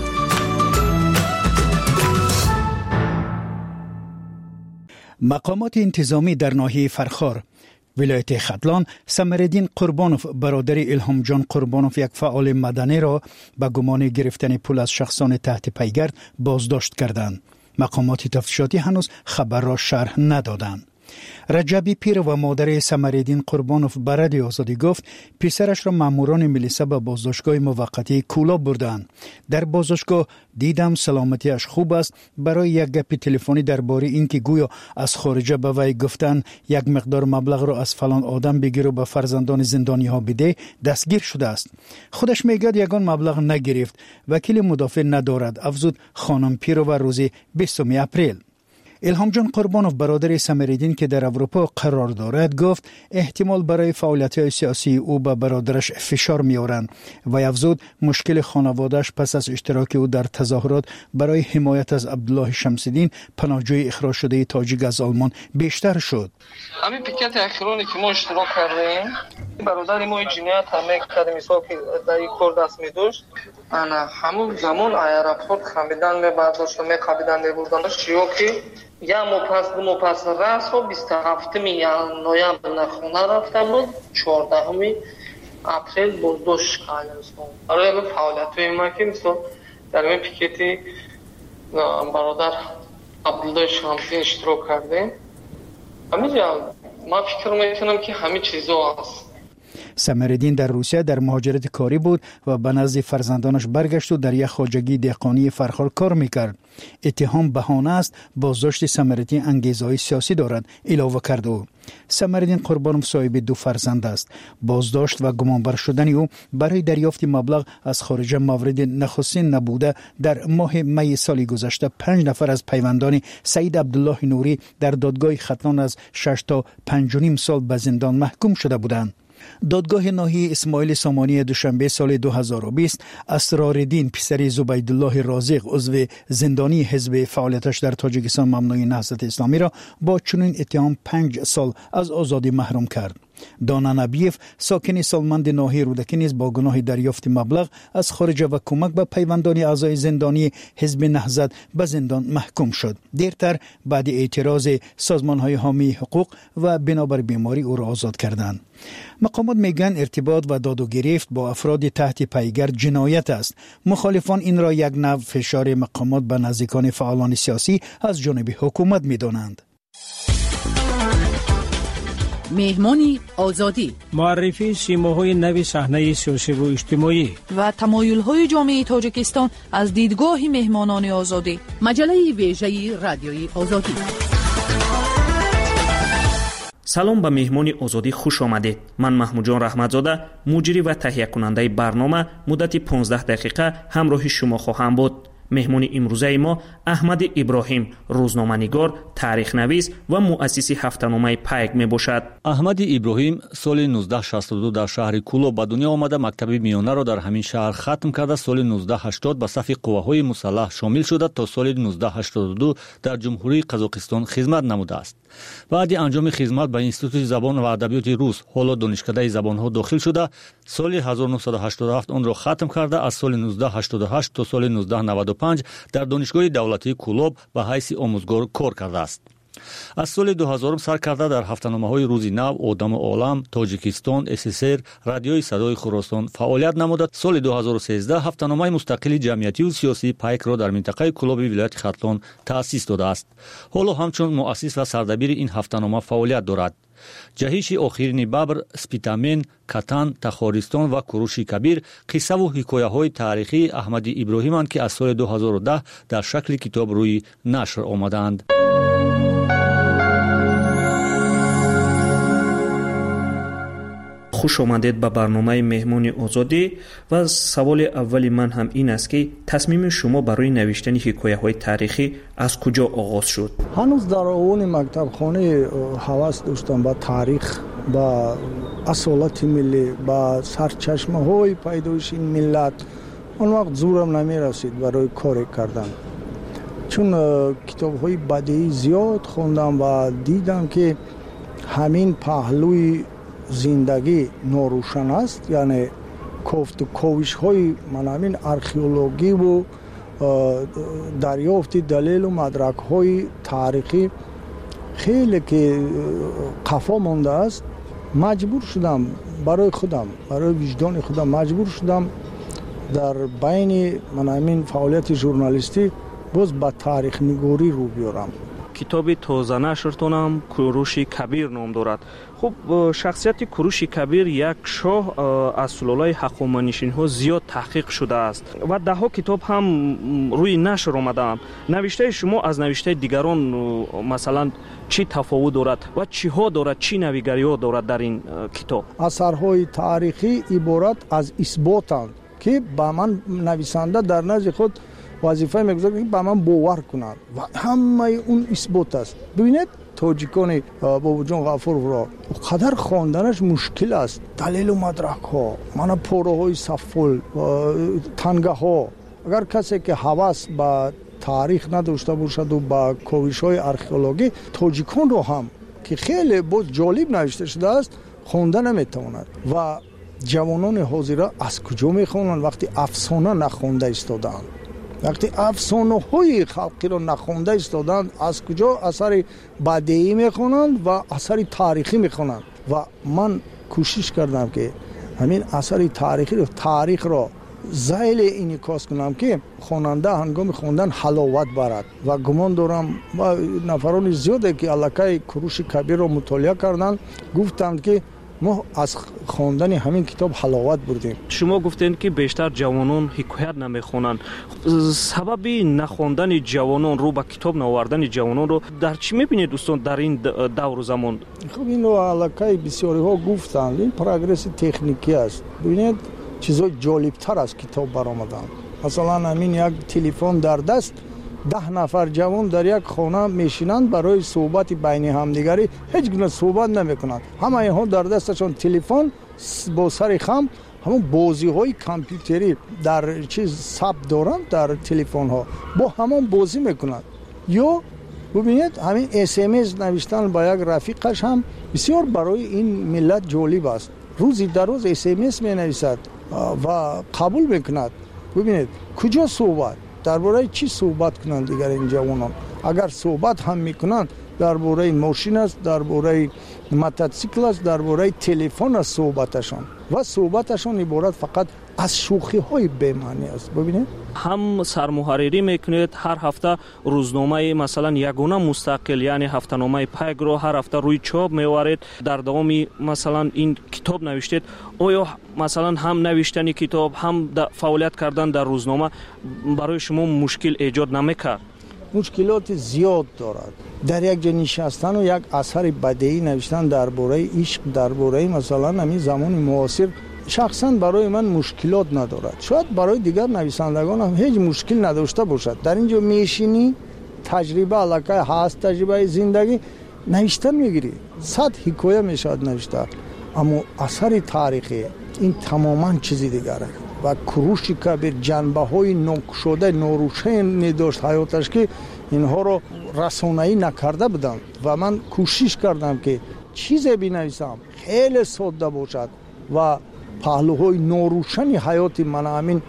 مقامات انتظامی در ناحیه فرخار ولایت ختلان سمرالدین قربانوف برادر الهام جان قربانوف یک فعال مدنی را به گمان گرفتن پول از شخصان تحت پیگرد بازداشت کردند. مقامات تفتیشاتی هنوز خبر را شرح ندادند. رجبی پیر و مادر سمرالدین قربانوف به رادیو آزادی گفت پسرش را ماموران ملیسا به بازداشتگاه موقتی کولا بردند. در بازداشتگاه دیدم سلامتیش خوب است. برای یک گپ تلفنی درباره اینکه گویا از خارجه به وی گفتن یک مقدار مبلغ را از فلان آدم بگیر و به فرزندان زندانی ها بده دستگیر شده است. خودش میگوید یگان مبلغ نگرفت. وکیل مدافع ندارد. افزود خانم پیر و روز 20 اپریل الهام جان قربانوف برادر سمریدین که در اروپا قرار دارد گفت احتمال برای فعالیت‌های سیاسی او به برادرش فشار می‌آورند و افزود مشکل خانواده‌اش پس از اشتراک او در تظاهرات برای حمایت از عبدالله شمس‌الدین پناهجوی اخراج شده تاجیک از آلمان بیشتر شد. همین پیکت اخیرانی که ما اشتراک کردیم برادر ما جنایت همه کردیم مثلا که در این کار دست می‌داشت انا همون زمان ایرپورت خمیدن می‌برداشت می‌خابیدن می‌بردنش چیوکی یا مپس راست و 27 نوامبر نخونه رفته بود 14 اپریل برداشت کردیم. برای همین فعالیت‌های ما که مثلا در این پیکتی برادر عبدالله شمس‌الدین اشتراک کردیم. همینجا ما فکر می‌کنم که همه چیزا هست. سمریدین در روسیه در مهاجرت کاری بود و به نزد فرزندانش برگشت و در یک خواجگی دهقانی فرخار کار میکرد. اتهام بهانه است بازداشت سمریدین انگیزه‌های سیاسی دارد اضافه کرد او. سمریدین قربانوف صاحب 2 فرزند است. بازداشت و گمانبر شدن او برای دریافت مبلغ از خارجه مورد نخستین نبوده. در ماه می سال گذشته 5 نفر از پیوندان سید عبدالله نوری در دادگاه ختلان از 6 تا 5.5 سال به زندان محکوم شده بودند. دادگاه ناحیه اسماعیل سامانی دوشنبه سال 2020 اسرارالدین پسر زبیدالله رازق عضو زندانی حزب فعالیتش در تاجیکستان ممنوعه نهضت اسلامی را با چنین اتهام 5 سال از آزادی محروم کرد. دانا نبیف ساکن سالمند ناحیه رودکی نیز با گناه دریافت مبلغ از خارجه و کمک به پیوندان اعضای زندانی حزب نهضت به زندان محکوم شد. دیرتر بعد اعتراض سازمان‌های حامی حقوق و بنابر بیماری او را آزاد کردند. مقامات میگن ارتباط و داد و گرفت با افراد تحت پیگر جنایت است. مخالفان این را یک نوع فشار مقامات به نزدیکان فعالان سیاسی از جانب حکومت می‌دانند. مهمانی آزادی، معرفی سیماهای نوی صحنه سیاسی و اجتماعی و تمایل‌های جامعه تاجیکستان از دیدگاه مهمانان آزادی. مجله ویژه رادیوی آزادی. سلام به مهمانی آزادی خوش آمدید. من محمود جان رحمتزاده مجری و تهیه کننده برنامه مدت 15 دقیقه همراه شما خواهم بود. مهمانی امروزه ما احمد ابراهیم روزنامه‌نگار، تاریخ نویس و مؤسس هفته‌نامه پیک می باشد. احمد ابراهیم سال 1962 در شهر کولو به دنیا آمده. مکتب میانه را در همین شهر ختم کرده. سال 1980 به صف قواهای مسلح شامل شده تا سال 1982 در جمهوری قزاقستان خدمت نموده است. بعد انجام خدمت به انستیتوت زبان و ادبیات روس، حالا دانشکده زبان‌ها داخل شده. سال 1987 آن را ختم کرده. از سال 1988 تا سال 1995 در دانشگاه دولتی کولوب به حیث آموزگار کار کرده است. از سال 2000 سر کرده در هفته‌نامه‌های روزی نو، آدم عالم، تاجیکستان، SSR، رادیوی صدای خراسان فعالیت نموده. سال 2013 هفته‌نامه مستقل جمعیتی و سیاسی پیک را در منطقه کولوب ولایت ختلان تأسیس داده است. حالا همچون مؤسس و سردبیر این هفته‌نامه فعالیت دارد. جهش آخرین ببر، سپیتامن، کتان، تخارستان و کوروش کبیر قصه و حکایه‌های تاریخی احمد ابراهیم‌اند که از سال 2010 در شکل کتاب روی نشر آمدند. خوش آمدید به برنامه مهمانی آزادی و سوال اولی من هم این است که تصمیم شما برای نوشتن حکایه‌های تاریخی از کجا آغاز شد؟ هنوز در اون مکتب خانه هوس داشتم به تاریخ، با اصالت ملی، با سرچشمه‌های پیدایش این ملت. اون وقت زورم نمی رسید برای کار کردن، چون کتاب‌های بدیعی زیاد خوندم و دیدم که همین پهلوی زندگی ناروشن است. یعنی کوفت و کوشش های من همین ارخئولوژی و دریافت دلیل و مدرک های تاریخی خیلی که قفا مانده است. مجبور شدم برای خودم، برای وجدان خودم مجبور شدم در بین من همین فعالیت ژورنالیستی باز به تاریخ نگاری رو بیارم. کتاب تازه نشرتونم کوروش کبیر نام دارد. خب شخصیت کوروش کبیر یک شاه از سلالای هخامنشیان ها زیاد تحقیق شده است و ده ها کتاب هم روی نشر آمده. نوشته شما از نوشته دیگران مثلا چی تفاوت دارد و چی ها دارد، چی نویگری ها دارد در این کتاب؟ اثرهای تاریخی عبارت از اثباتند که با من نویسنده در نزد خود وظیفه میگذاره که به من باور کنند و همه اون اثبات است. ببینید تاجیکان بابا جان غفور را قدر خواندنش مشکل است. دلیل و مدرک ها، من پاره های صفل، تنگه ها. اگر کسی که هوس به تاریخ نداشته باشد و با کاوش های ارخئولوژی تاجیکان رو هم که خیلی باز جالب نوشته شده است خوانده نمیتواند. و جوانان حاضر از کجا میخوانند وقتی افسانه نخوانده ایستادند؟ وقتی افسانه های خلقی رو نخوانده ایستادند از کجا اثر بدیعی میخوانند و اثر تاریخی میخوانند؟ و من کوشش کردم که همین اثر تاریخ رو زایل انعکاس کنم که خواننده هنگام خواندن حلاوت برد. و گمان دارم نفران زیاده که الکای کوروش کبیر رو مطالعه کردن گفتند که ما از خواندن همین کتاب حلاوت بردیم. شما گفتین که بیشتر جوانان حکایت نمیخونن. سبب نخواندن جوانان رو با کتاب نوردن جوانان رو در چی میبینید دوستان در این دور و زمان؟ خب این رو الکای بسیاری ها گفتند این پروگرس تکنیکی است. ببینید چیزای جالبتر از کتاب برآمدن. مثلا همین یک تلفن در دست 10 نفر جوان در یک خانه میشینند برای صحبت بین همدیگری هیچ گونه صحبت نمیکنند. همه اینها در دستشون تلفن با سر خم همون بازی های کامپیوتری در چیز ثبت دارند در تلفن ها با همون بازی میکنند. یا ببینید همین SMS نوشتن با یک رفیقش هم بسیار برای این ملت جالب است. روزی در روز SMS می نویسد و قبول میکند. ببینید کجا صحبت درباره چی صحبت کنند دیگر این جوانان؟ اگر صحبت هم میکنند درباره ماشین است، درباره موتورسیکل است، درباره تلفن است صحبتشان و صحبتشان عبارت فقط از شوخی های بی‌معنی است. ببینید هم سرمحرری میکنید هر هفته روزنامه مثلا یگانه مستقل یعنی هفته‌نامه پیگ رو هر هفته روی چاپ میوارید. در دوام مثلا این کتاب نوشتید. آیا مثلا هم نوشتن کتاب هم فعالیت کردن در روزنامه برای شما مشکل ایجاد نمیکرد؟ مشکلات زیاد دارد. در یک جا نشستن و یک اثر بدیعی نوشتن درباره عشق، درباره مثلا همین زمان معاصر شخصا برای من مشکلات ندارد. شاید برای دیگر نویسندگان هم هیچ مشکل نداشته باشد. در اینجا میشینی تجربه علاقه هست، تجربه زندگی نوشتن میگیری 100 حکایه میشد نوشته. اما اثر تاریخی این تماما چیزی دیگره. و کوروش کبیر جنبه های ناگشوده ناروشن داشت حیاتش که اینها رو رسانه‌ای نکرده بودند و من کوشش کردم که چیزی بنویسم خیلی ساده باشد و پهلوهای ناروشنی حیات من همین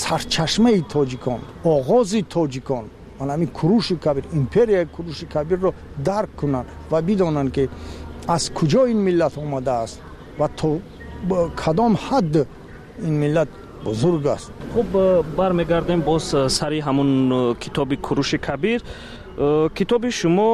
سرچشمه تاجیکان، آغاز تاجیکان، من همین کوروش کبیر، امپریا کوروش کبیر رو درک کنن و بدانن که از کجا این ملت آمده است و تا کدام حد این ملت بزرگ است. خب برمیگردیم باز سری همون کتاب کوروش کبیر. کتاب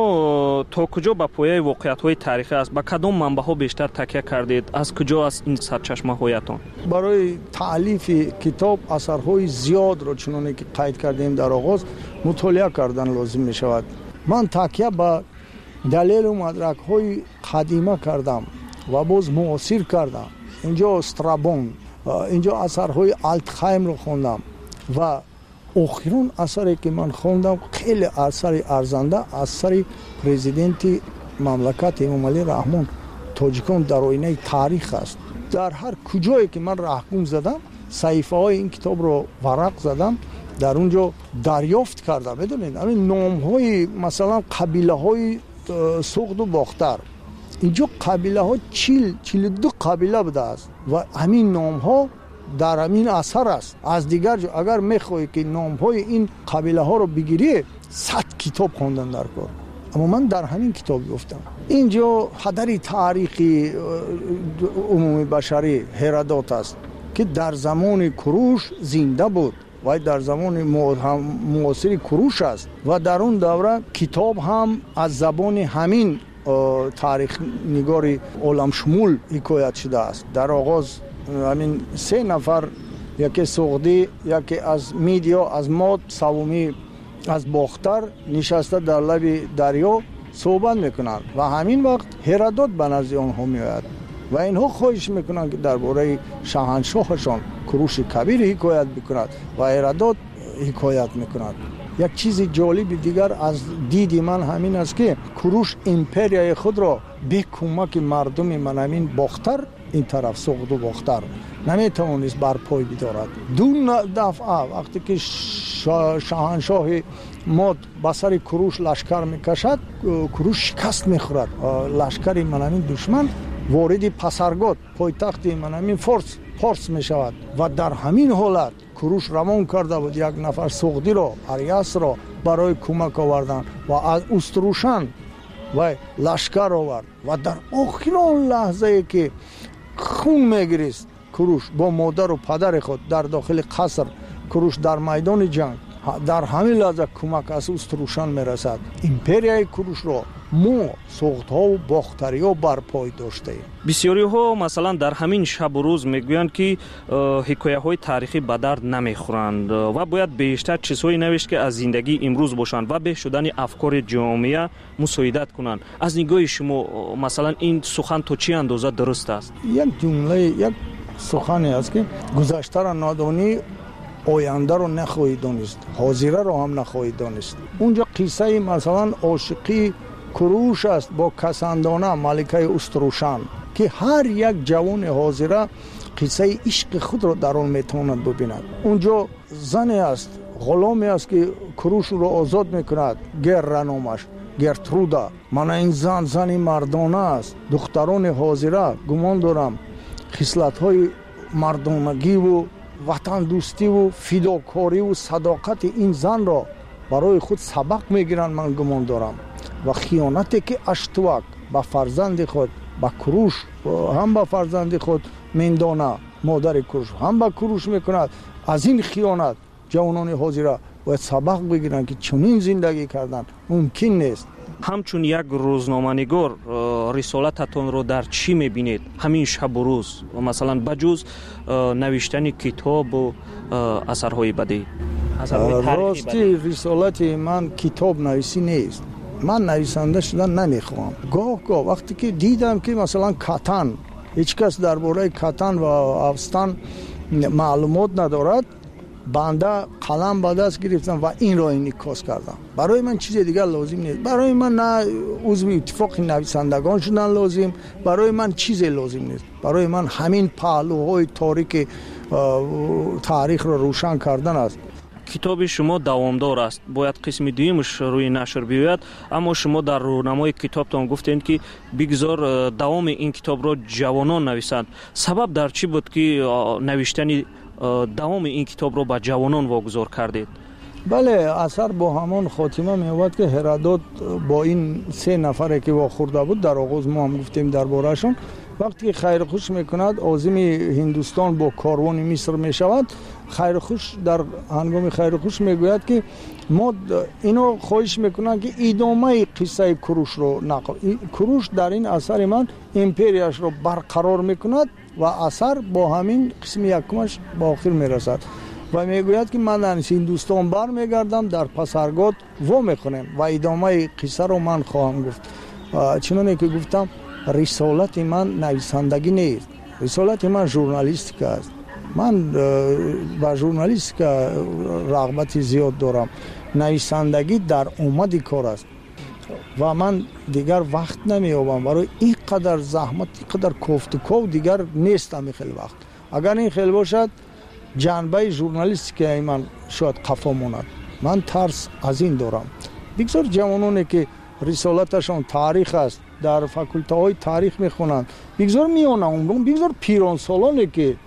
شما تا کجا با پایه واقعیت‌های تاریخی است؟ با کدام منبع‌ها بیشتر تکیه کردید؟ از کجا است این سرچشمه‌هایتان؟ برای تألیف کتاب اثرهای زیاد را چنانه که قید کردیم در آغاز مطالعه کردن لازم می شود. من تکیه به دلیل و مدرک‌های قدیمه کردم و باز معاصر کردم. اینجا استرابون، اینجا اثرهای آلتخایم رو خوندم و آخرین اثری که من خوندم خیلی اثر ارزنده اثر پرزیدنت مملکت امام علی رحمان تاجیکان در آینه تاریخ است. در هر کجایی که من رهگم زدم صحیفه های این کتاب رو ورق زدم در اونجا دریافت کردم. بدونید همین نام های مثلا قبیله های سوخت و باختر، اینجا قبیله ها 42 قبیله بوده است و همین نام ها در همین اثر است. از دیگر جا اگر میخوایی که نام های این قبیله ها رو بگیری 100 کتاب خوندن در کار، اما من در همین کتاب گفتم. اینجا حدر تاریخی عمومی بشری هرودوت است که در زمان کوروش زنده بود و در زمان معاصر کوروش است و در اون دوره کتاب هم از زبان همین تاریخ نگاری عالم شمول حکایت شده است. در آغاز همین 3 نفر، یکی سوغدی، یکی از میدیا، از ماد، سومی از باختر نشسته در لب دریا صحبت میکنند و همین وقت هرودوت به نزد آنها میآید و اینها خواهش میکنند که درباره شاهنشاهشان کوروش کبیر حکایت بکند و هرودوت حکایت میکند. یک چیز جالب دیگر از دید من همین است که کوروش امپریای خود را به کمک مردم منامین باختر این طرف سقط و باختر نمیتوانست بر پای بدارد. دو دفعه وقتی که شاهنشاه ماد به سر کوروش لشکر میکشد، کوروش شکست میخورد. لشکر منامین دشمن وارد پسرگاد پایتخت منامین فارس میشود و در همین حالت کوروش روان کرده بود یک نفر سغدی را، اریاس را برای کمک آوردن و از استروشن و لشکر آورد و در آخرین لحظه که خون میگریست کوروش با مادر و پدر خود در داخل قصر، کوروش در میدان جنگ در همین لحظه کمک از استروشن میرسد. امپریای کوروش را ما سقط‌ها و باختری‌ها بر پای داشته ایم. بسیاری‌ها مثلا در همین شب و روز میگویند که حکایه‌های تاریخی به درد نمیخورند و باید بیشتر چیزهایی نوشت که از زندگی امروز باشند و به شدن افکار جامعه مساعدت کنند. از نگاه شما مثلا این سخن تا چه اندازه درست است؟ یک جمله، یک سخنی است که گذشته را نادانی، آینده رو نخواهی دانست، حاضره رو هم نخواهی دانست. اونجا قصه مثلا عاشقی کوروش است با کسندانه ملکه استروشن که هر یک جوان حاضره قصه عشق خود را در آن میتواند ببیند. اونجا زنی است، غلامی است که کوروش رو آزاد میکند، گرنامش گرترودا. من این زن مردانه است. دختران حاضره گمان دارم خصلت‌های مردانگی و وطن دوستی و فداکاری و صداقت این زن را برای خود سبق میگیرند. من گمان دارم و خیانتی که اشتوک با فرزند خود، با کوروش هم با فرزند خود میندانه، مادر کوروش هم با کوروش میکند، از این خیانت جوانان حاضره باید سبق بگیرند که چنین زندگی کردن ممکن نیست. همچون یک روزنامه‌نگار رسالتتون رو در چی میبینید همین شب و روز، و مثلا بجز نوشتن کتاب و اثرهای بدی؟ راستی رسالت من کتاب نویسی نیست. من نویسنده شدن نمیخوام. گاه وقتی که دیدم که مثلا کتن، هیچ کس درباره کتن و افستان معلومات ندارد، بنده قلم به دست گرفتم و این را انعکاس کردم. برای من چیز دیگر لازم نیست. برای من نه عضو اتفاق نویسندگان شدن لازم، برای من چیزی لازم نیست. برای من همین پهلوهای تاریک تاریخ را روشن کردن است. کتاب شما دوامدار است، باید قسم دویمش روی نشر بیاید، اما شما در رونمای کتابتان گفتین که بگذار دوام این کتاب را جوانان نویسند. سبب در چی بود که نوشتن دوام این کتاب را به جوانان واگذار کردید؟ بله، اثر با همان خاتمه می‌یابد که هرودوت با این 3 نفره که واخورده بود در آغاز ما هم گفتیم درباره‌شون، وقتی خیرخوش میکند عازم هندوستان با کاروان مصر میشود، خیرخوش در هنگام خیرخوش میگوید که ما اینو خواهش میکنن که ادامه قصه کوروش رو نقل. کوروش در این اثر من امپریاش رو برقرار میکند و اثر با همین قسم یکمش با آخر میرسد و میگوید که من در هندوستان بر میگردم، در پسرگاد و میکنم و ادامه قصه رو من خواهم گفت. چنانه که گفتم رسالت من نویسندگی نیست، رسالت من ژورنالیستیک است. من با ژورنالیستیک رغبت زیاد دارم. نویسندگی در اومد کار است و من دیگر وقت نمیابم برای این قدر زحمت، این قدر کوفتکو دیگر نیستم. خیلی وقت اگر این خیلی باشد جنبه ژورنالیستیک من شاید قفا ماند. من ترس از این دارم. بگذار جوانانی که رسالتشان تاریخ است در فاکولته های تاریخ میخونند، بگذار میانه عمرون، بگذار پیران سالانی که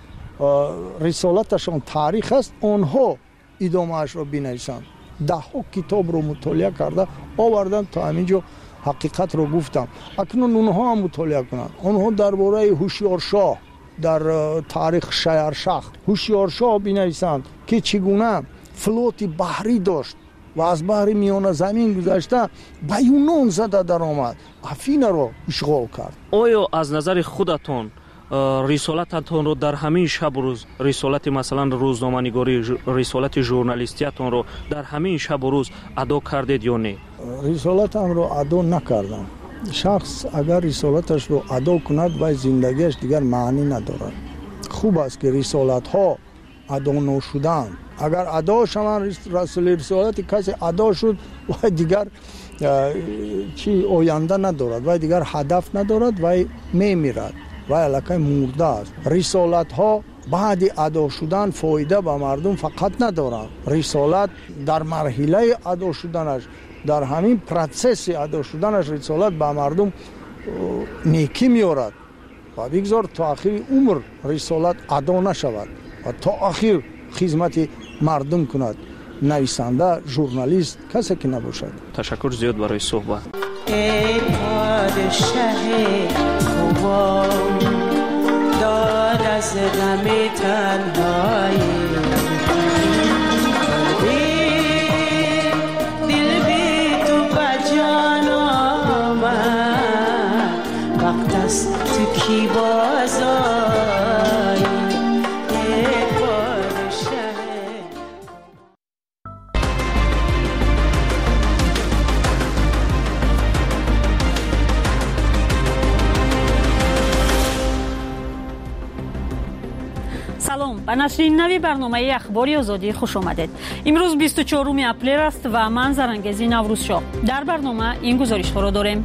رسالتشان تاریخ است آنها ادامه اش را بنویسند. 10 کتاب رو مطالعه کرده آوردن تا همینجا حقیقت رو گفتم. اکنون اونها هم مطالعه کنند. آنها درباره هوشیارشاه در تاریخ شهرشاه هوشیارشاه بنویسند که چگونه فلوت بحری داشت و از بحر میانه زمین گذشته به یونان زده در آمد، افینا رو اشغال کرد. آیا از نظر خودتون رسالتتون رو در همین شب و روز، رسالت مثلا روزنامه‌نگاری، رسالت ژورنالیستیتون رو در همین شب و روز ادا کردید یا نه؟ رسالتم رو ادا نکردم. شخص اگر رسالتش رو ادا کند و زندگیش دیگر معنی ندارد. خوب است که رسالت ها ادا نشدن. اگر ادا شوند رسول رسالت کسی ادا شد و دیگر چی آینده ندارد و دیگر هدف ندارد و میمیرد و الکی مرده است. رسالت ها بعد ادا شدن فایده به مردم فقط ندارد. رسالت در مرحله ادا شدنش، در همین پروسس ادا شدنش رسالت به مردم نیکی میارد و بگذار تا آخر عمر رسالت ادا نشود و تا آخر خدمت مردم کند. نویسنده، ژورنالیست، کسی که نباشد. تشکر زیاد برای صحبت. ای پادشه خوبان داد از غم تنهایی، دل بی تو بجان آمد، وقت است تو کی بازایی. سلام، به نشرین نوی برنامه اخباری آزادی خوش آمدید. امروز 24 اپریل است و من زرنگزی نوروز شاه. در برنامه این گزارش ها را داریم.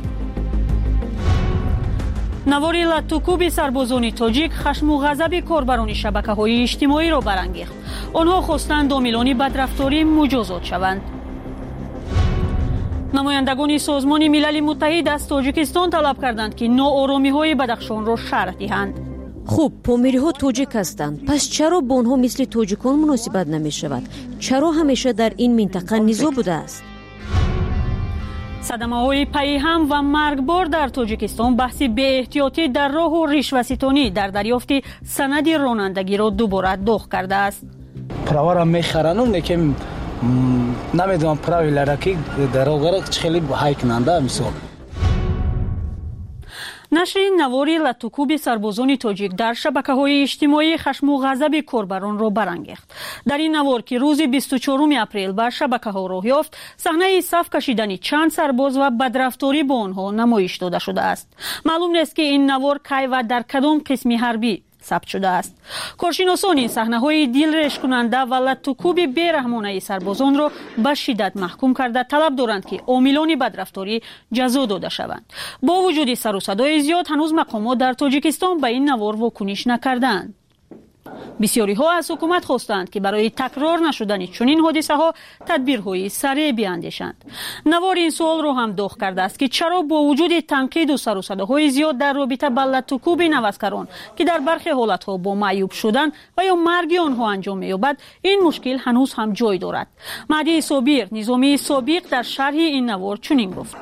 نواری لطوکوب سربازان تاجیک خشم و غضب کاربران شبکه‌های اجتماعی را برانگیخت. آنها خواستند عاملان بدرفتاری مجازات شوند. نمایندگان سازمان ملل متحد از تاجیکستان طلب کردند که ناآرامی‌های بدخشان را شرح دهند. خوب، پامیری ها تاجیک هستند، پس چرا با آنها مثل تاجیکان مناسبت نمی شود؟ چرا همیشه در این منطقه نزاع بوده است؟ صدمه های پیهم و مرگبار در تاجیکستان بحث بی احتیاطی در راه و رشوه‌ستانی در دریافت سند رانندگی را دوباره داغ کرده است. پراورم میخرن که نمیدونم پراوی لرکی در آغرق خیلی های کننده مثال. نشر نواری لطوکوب سربازان تاجیک در شبکه‌های اجتماعی خشم و غضب کاربران را برانگیخت. در این نوار که روز 24 اپریل بر شبکه‌ها راه یافت، صحنه صف کشیدن چند سرباز و بدرفتاری با آنها نمایش داده شده است. معلوم نیست که این نوار کی و در کدام قسمی حربی ثبت شده است. کارشناسان این صحنه‌های دلرش کننده و لطوکوب بی‌رحمانه سربازان را به شدت محکوم کرده طلب دارند که عاملان بدرفتاری جزا داده شوند. با وجود سر و صدای زیاد هنوز مقامات در تاجیکستان به این نوار واکنش نکردند. بسیاری ها از حکومت خواستند که برای تکرار نشدن چنین حادثه ها تدبیرهای سریع بیاندیشند. نوار این سوال را هم داغ کرده است که چرا با وجود تنقید و سر و صداهای زیاد در رابطه با لطوکوب نوسکران که در برخی حالت ها با معیوب شدن و یا مرگ آنها انجام می‌یابد، این مشکل هنوز هم جای دارد. مهدی صابر، نظامی سابق، در شرح این نوار چنین گفت: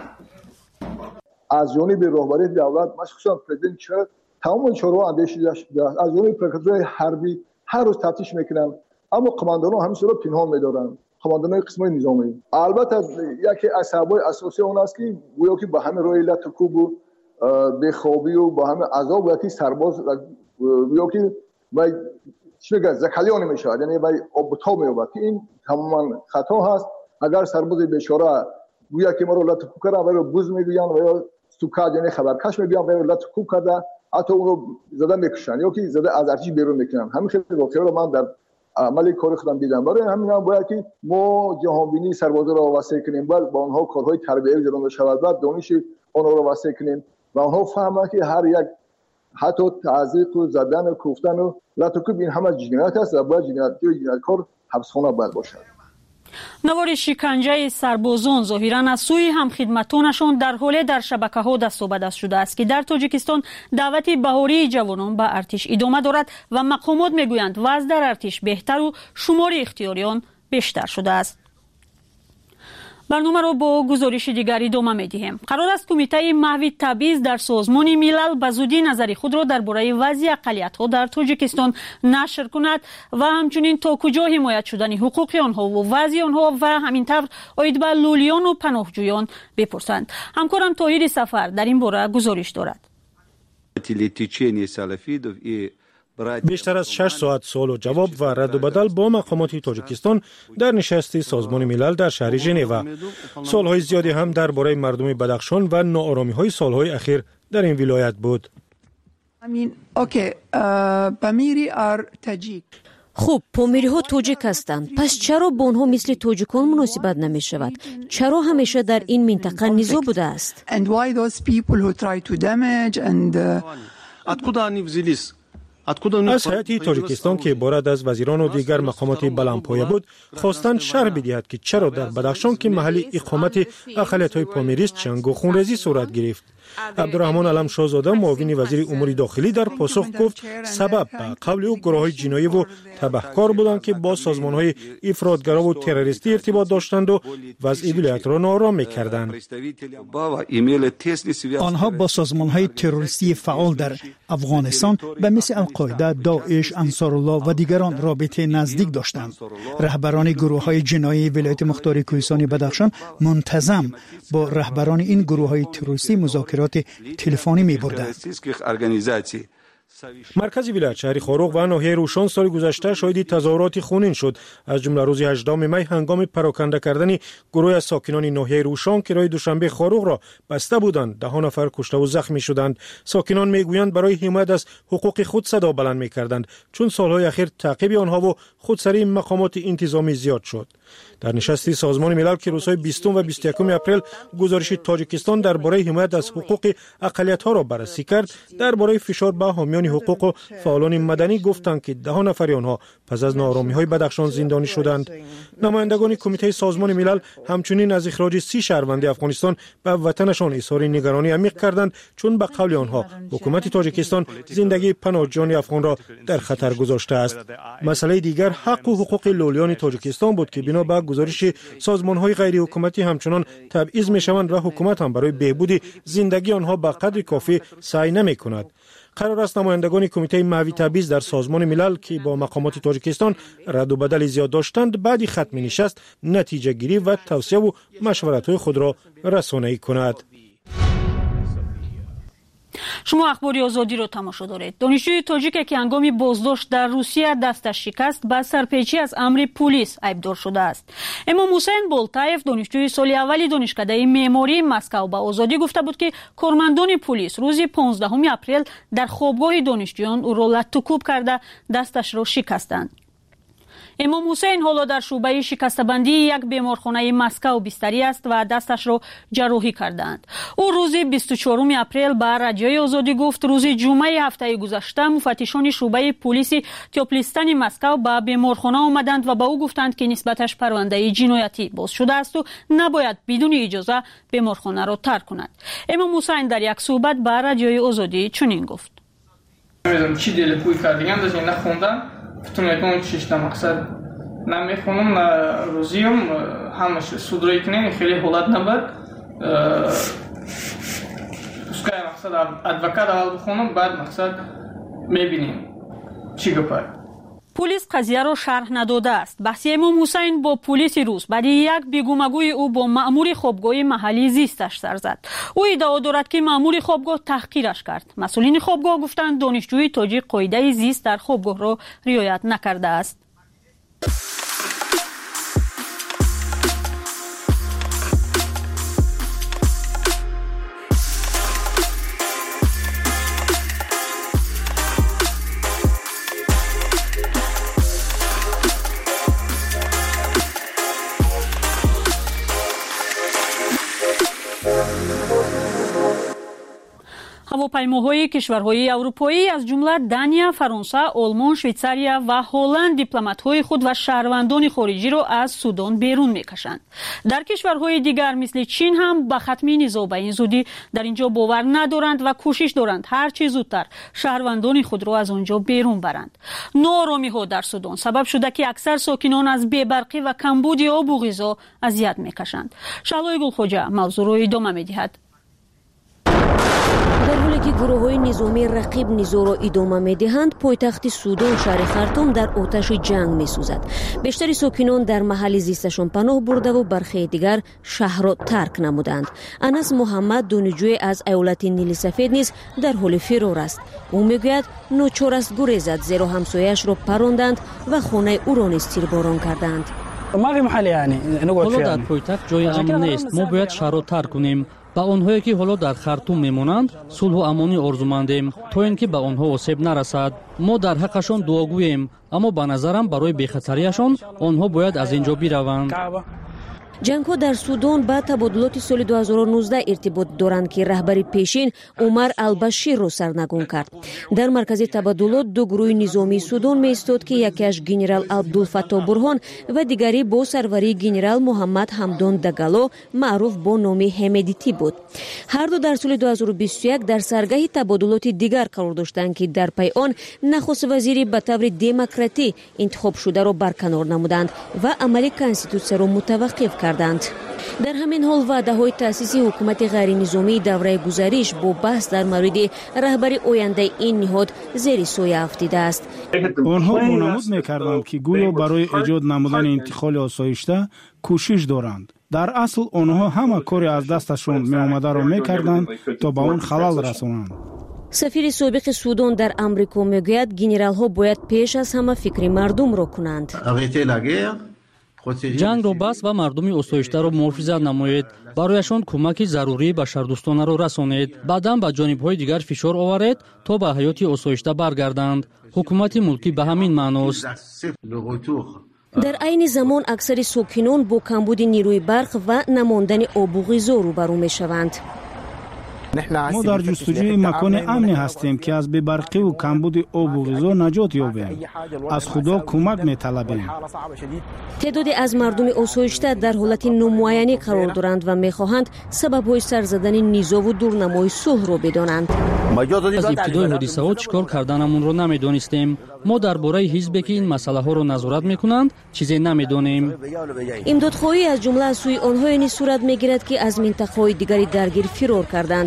از جانب رهبری دولت مخصوصا پرزیدنت چرا تمام چهارو اندیشیده شده است. از جانب پرکاتورهای حربی هر روز تفتیش میکنن، اما قماندانان همیشه رو پنهان میدارن. قماندانان قسمت نظامی البته یکی از سبب‌های اساسی اون است که گویا که با همه روی لطوکوب و بی‌خوابی و با همه عذاب یکی سرباز گویا که باید چی میگن زکلیان میشه، یعنی باید آبتا میوبد که این تماما خطا هست. اگر سرباز بیچاره گویا که ما رو لطوکوب کرده و رو بوز میگوین و یا سوکا یعنی خبرکش میگن و لطوکوب کرده، حتی اون رو زده میکشن یا که زده از ارتش بیرون میکنن. همین خیلی واقعا رو من در عمل کار خودم دیدم. برای همین هم باید که ما جهانبینی سربازا رو وسیع کنیم، بعد با آنها کارهای تربیتی جلو شود، بعد دانش آنها رو وسیع کنیم و آنها فهمن که هر یک حتی تعذیق و زدن و کوفتن و لطوکوب این همه جنایت است و باید جنایتکار حبسخانه باید باشد. نوار شکنجه سربازان ظاهراً از سوی همخدمتانشان در حال در شبکه‌ها دست و به دست شده است که در تاجیکستان دعوت بهاری جوانان به ارتش ادامه دارد و مقامات میگویند وضع در ارتش بهتر و شمار اختیاریان بیشتر شده است. برنامه را با گزارش دیگری ادامه می‌دهیم. قرار است کمیته محو تبعیض در سازمان ملل به زودی نظر خود را درباره وضع اقلیت‌ها در تاجیکستان نشر کند و همچنین تا کجا حمایت شدن حقوق آنها و وضع آنها و همینطور اید به لولیان و پناهجویان بپرسند. همکارم طاهر سفر در این باره گزارش دارد. بیشتر از 6 ساعت سوال و جواب و رد و بدل با مقامات تاجیکستان در نشست سازمان ملل در شهر ژنو. سوالهای زیادی هم درباره مردم بدخشان و ناآرامی‌های سالهای اخیر در این ولایت بود. خب پومیری‌ها توجیک هستند. پس چرا با آنها مثل توجیکان مناسبت نمی شود؟ چرا همیشه در این منطقه نزاع بوده است؟ از هیئت تاجیکستان که عبارت از وزیران و دیگر مقامات بلندپایه بود خواستند شرح بدهد که چرا در بدخشان که محل اقامت اقلیت‌های پامیری است جنگ و خونریزی صورت گرفت. عبدالرحمن علم شاهزاده معاون وزیر امور داخلی در پاسخ گفت سبب به قول او گروه‌های جنایی و تبهکار بودند که با سازمان‌های افراطگرا و تروریستی ارتباط داشتند و وضع ولایت را ناآرام می‌کردند. آنها با سازمان‌های تروریستی فعال در افغانستان به مثل القاعده، داعش، انصارالله و دیگران رابطه نزدیک داشتند. رهبران گروه‌های جنایی ولایت مختار کوهستان بدخشان منتظم با رهبران این گروه‌های تروریستی مذاکرات تلفنی می‌بردند. مرکز ولایت شهر خاروق و ناحیه روشان سال گذشته شاهد تظاهرات خونین شد. از جمله روز 18 می هنگام پراکنده کردن گروه از ساکنان ناحیه روشان که راه دوشنبه خاروق را بسته بودند 10 نفر کشته و زخمی شدند. ساکنان میگویند برای حمایت از حقوق خود صدا بلند می‌کردند چون سالهای اخیر تعقیب آنها و خودسری مقامات انتظامی زیاد شد. در نشستی سازمان ملل که روزهای 20 و 21 اپریل گزارش تاجیکستان درباره حمایت از حقوق اقلیت‌ها را بررسی کرد، درباره فشار به حامیان حقوق و فعالان مدنی گفتند که 10 نفر آنها پس از ناآرامی‌های بدخشان زندانی شدند. نمایندگان کمیته سازمان ملل همچنین از اخراج 30 شهروند افغانستان به وطنشان اظهار نگرانی عمیق کردند چون به قول آنها حکومت تاجیکستان زندگی پناهجویان افغان را در خطر گذاشته است. مسئله دیگر حق و حقوق لولیان تاجیکستان بود که بنا به گزارش سازمان‌های غیر حکومتی همچنان تبعیض می‌شوند و حکومت هم برای بهبود زندگی آنها به قدر کافی سعی نمی‌کند. قرار است نمایندگان کمیته محوی تبعیض در سازمان ملل که با مقامات تاجیکستان رد و بدل زیاد داشتند بعد ختم نشست نتیجه گیری و توصیه و مشورت‌های خود را رسانه‌ای کند. شما اخباری آزادی رو تماشا دارید. دانشجوی تاجیک که هنگام بازداشت در روسیه دستش شکست به سرپیچی از امر پلیس عیبدار شده است. امام حسین بولتاєв دانشجوی سال اولی دانشکده معماری مسکو به آزادی گفته بود که کارمندان پلیس روز 15 اپریل در خوابگاه دانشجویان او را لطوکوب کرده دستش را شکستند. امام حسین حالا در شعبه شکسته‌بندی یک بیمارخانه مسکو بستری است و دستش را جراحی کردند. او روز 24 اپریل به رادیوی آزادی گفت روز جمعه هفته گذشته مفتشان شعبه پلیس تیوپلیستان مسکو به بیمارخانه آمدند و به او گفتند که نسبتش پرونده جنایتی باز شده است و نباید بدون اجازه بیمارخانه را ترک کند. امام حسین در یک صحبت به رادیوی آزادی چنین گفت: چی دل پوی کردیم از این نخوندم فتونیتون چیشتا مقصد نمیخونم روزیم همش سودرایی کنیم خیلی حالت نبود اسکای مقصد ادوکات اول بخونم بعد مقصد میبینیم چی گپه. پلیس قضیه را شرح نداده است. بحث امام حسین با پلیس روس بعد یک بیگومگوی او با مأمور خوابگاه محلی زیستش سر زد. او ادعا دارد که مأمور خوابگاه تحقیرش کرد. مسئولین خوابگاه گفتند دانشجوی تاجیک قاعده زیست در خوابگاه را رعایت نکرده است. هواپیماهای کشورهای اروپایی از جمله دانیا، فرانسه، آلمان، شویتزاریا و هلند دیپلمات‌های خود و شهروندان خارجی را از سودان بیرون می‌کشند. در کشورهای دیگر مثل چین هم به ختم نزاع به این زودی در اینجا باور ندارند و کوشش دارند هر چه زودتر شهروندان خود را از آنجا بیرون برند. ناآرامی‌ها در سودان سبب شده که اکثر ساکنان از بی‌برقی و کمبود آب و غذا اذیت می‌کشند. شعلای گلخواجه موضوع را ادامه می‌دهد. در حالی که گروه‌های نظامی رقیب نزاع را ادامه می‌دهند، پایتخت سودان شهر خرطوم در آتش جنگ می‌سوزد. بیشتر ساکنان در محل زیستشان پناه برده و برخی دیگر شهر را ترک نمودند. انس محمد دانشجوی از ایالت نیل سفید نیز در حال فرار است. او می‌گوید ناچار است گریزد زیرا همسایه‌اش را پراندند و خانه او را نیز تیرباران کردند. حالا در پایتخت جای امن نیست. ما باید شهر را ترک کنیم. ба онҳое ки ҳоло дар хартум мемонанд сулҳу амонӣ орзумандем то ин ки ба онҳо осеб нарасад. мо дар ҳаққашон дуогӯем, аммо ба назарам барои бехатарияшон онҳо бояд аз ин ҷо бираванд. ҷангҳо дар Судон ба табодилоти соли 2019 иртибот доранд ки раҳбари пешин Умар Албаширро сарнагун кард. Дар маркази табодилот ду гурӯҳи низомии Судон меистод ки якеаш генерал Абдулфатто Бурҳон ва дигари бо сарварии генерал Муҳаммад Ҳамдон Дагало маъруф бо номи Ҳемедитӣ буд. Ҳарду дар соли 2021 дар саргаҳи табодилоти дигар қарор доштанд ки дар пай он нахуст вазири ба таври демократӣ интихобшударо барканор намуданд ва амали конститутсияро мутаваққиф карданд. дар ҳамин ҳол ваъдаҳои таъсиси ҳукумати ғайринизомии давраи гузариш бо баҳс дар мавриди раҳбари ояндаи ин ниҳод зери соя афтидааст. онҳо вонамуд мекарданд ки гӯё барои эҷод намудани интиқоли осоишта кӯшиш доранд. дар асл онҳо ҳама кори аз дасташон меомадаро мекарданд то ба он халал расонанд. сафири собиқи Судон дар Амрико мегӯяд генералҳо бояд пеш аз ҳама фикри мардумро кунанд. ҷангро бас ва мардуми осоиштаро муҳофизат намоед, барояшон кӯмаки зарурии башардӯстонаро расонед, баъдан ба ҷонибҳои дигар фишор оваред то ба ҳаёти осоишта баргарданд. ҳукумати мулкӣ ба ҳамин маъност. дар айни замон аксари сокинон бо камбуди нирӯи барқ ва намондани обу ғизо рӯбарӯ мешаванд. мо дар ҷустуҷӯи макони амне ҳастем ки аз бебарқиву камбуди обу ғизо наҷот ёбем. аз худо кӯмак металабем. теъдоде аз мардуми осоишта дар ҳолати номуайянӣ қарор доранд ва мехоҳанд сабабҳои сарзадани низову дурнамои сулҳро бидонанд. аз ибтидои ҳодисаҳо чӣ кор карданамонро намедонистем. мо дар бораи ҳизбе ки ин масъалаҳоро назорат мекунанд чизе намедонем. имдодхоҳӣ аз ҷумла аз сӯи онҳое низ сурат мегирад ки аз минтақаҳои дигари даргир фирор карданд.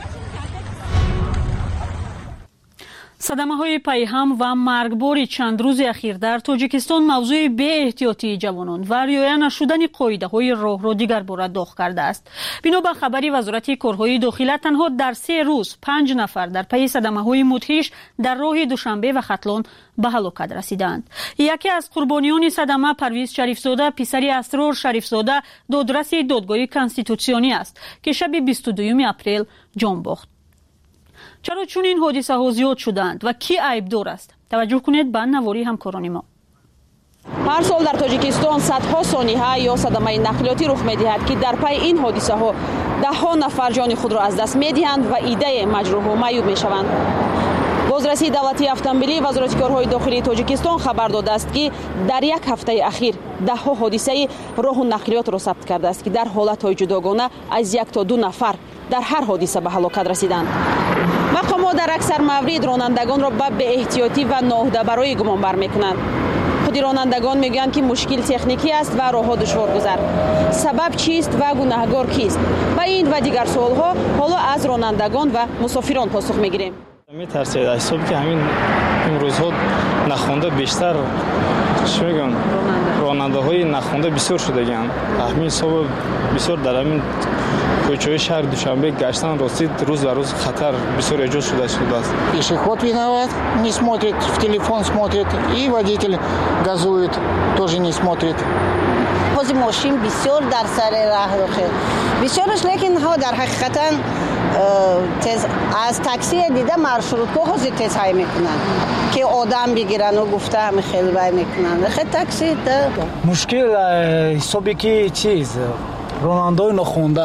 садамаҳои пайҳам ва маргбори чандрӯзи ахир дар Тоҷикистон мавзӯи беэҳтиётии ҷавонон ва риоя нашудани қоидаҳои роҳро дигар бора доғ кардааст. бино ба хабари Вазорати корҳои дохила, танҳо дар 3 рӯз 5 нафар дар пайи садамаҳои мудҳиш дар роҳи Душанбе ва Хатлон ба ҳалокат расиданд. яке аз қурбониёни садама Парвиз Шарифзода, писари Асрор Шарифзода, додраси додгоҳи конститутсионӣ аст ки шаби 22 апрел ҷон бохт. чаро чунин ҳодисаҳо зиёд шуданд ва кӣ айбдор аст? таваҷҷӯҳ кунед ба навори ҳамкорони мо. ҳар сол дар Тоҷикистон садҳо сониҳа ё садамаи нақлиётӣ рух медиҳад ки дар пай ин ҳодисаҳо даҳҳо нафар ҷони худро аз даст медиҳанд ва иддаи маҷрӯҳу маъюб мешаванд. бозрасии давлатии автомобилӣ Вазорати корҳои дохилии Тоҷикистон хабар додааст ки дар як ҳафтаи ахир даҳҳо ҳодисаи роҳу нақлиётро сабт кардааст ки дар ҳолатҳои ҷудогона аз 1 то 2 нафар дар ҳар ҳодиса ба ҳалокат расиданд. мақомот дар аксар маврид ронандагонро ба беэҳтиётӣ ва ноҳдабароӣ гумонбар мекунанд. худи ронандагон мегӯянд ки мушкил техникӣ аст ва роҳҳо душворгузар. сабаб чист ва гунаҳгор кист? Ба ин ва дигар суолҳо ҳоло аз ронандагон ва мусофирон посух мегирем. метарсед ҳисоби ки ҳамин имрӯзҳо нахонда бештар чӣ мегӯям ронандаҳои нахонда бисёр шудагианд. ҳамин ҳисоби бисёр дар ҳамин кӯчаҳои шаҳри Душанбе гаштан рости рӯз ба рӯз хатар бисёр эҷод шудааст. Пешеход виноват, не смотрит, в телефон смотрит, и водитель газует, тоже не смотрит. ҳози мошин бисёр дар сари раҳрухе бисёраш, лекин ҳо дар ҳақиқатан тез аз такси дида маршрутко ҳозир тез ҳай мекунанд ки одам бигирану гуфта ҳами хеле вай мекунанд. хе такси да мушкил ҳисоби ки чиз ронандаҳои нохонда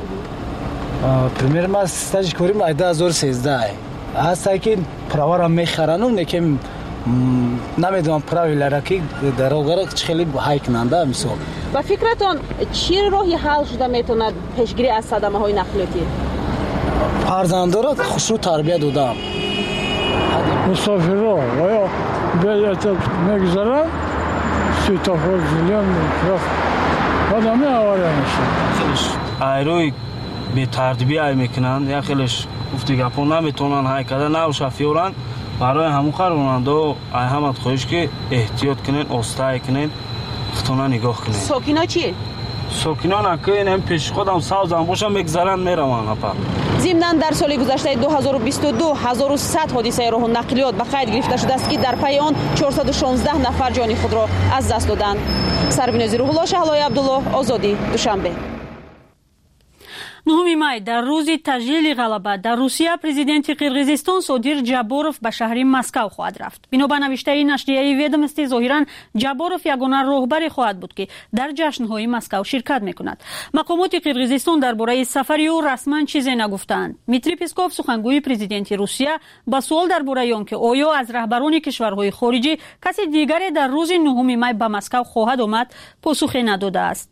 пример ма стажи корим 2013 ҳастае ки праварам мехарану некем намедонам правилара ки дар огара чӣ хеле ҳай кунанда мисол. ба фикратон чӣ роҳи ҳал шуда метавонад пешгирӣ аз садамаҳои нақлиётӣ? фарзандора хушрӯ тарбия додам. мусофирро оё беътибор мегузаранд светофор зилён одами авария мешавад. айрои бетартибӣ ай мекунанд, як хелеш гуфти гапо наметавонанд ҳай карда, наву шофёранд. барои ҳамуқа ронандаҳо ай ҳамат хоҳиш ки эҳтиёт кунед, остаи кунед, хутона нигоҳ кунед. сокино чӣ? сокинон акоин пешиходам савзам бошам мегзаранд мераванд апар. зимнан дар соли гузаштаи 2022 1100 ҳодисаи роҳу нақлиёт ба қайд гирифта шудааст ки дар пайи он 416 нафар ҷони худро аз даст доданд. Сарбинози Рӯҳулло, Шаҳлои Абдулло, Озодӣ, Душанбе. 9 مای در روز تجلیل غلبه در روسیه پرزیدنت قرقیزستان صادر جابوروف به شهر مسکو خواهد رفت. بنا به نوشته نشریه ведомости ظاهرا جابوروف یگانه راهبر خواهد بود که در جشن‌های مسکو شرکت می‌کند. مقامات قرقیزستان درباره سفر او رسما چیزی نگفتند. دمیتری پسکوف سخنگوی پرزیدنت روسیه با سوال درباره آنکه آیا از رهبران کشورهای خارجی کسی دیگری در روز 9 مای به مسکو خواهد آمد پاسخی نداده است.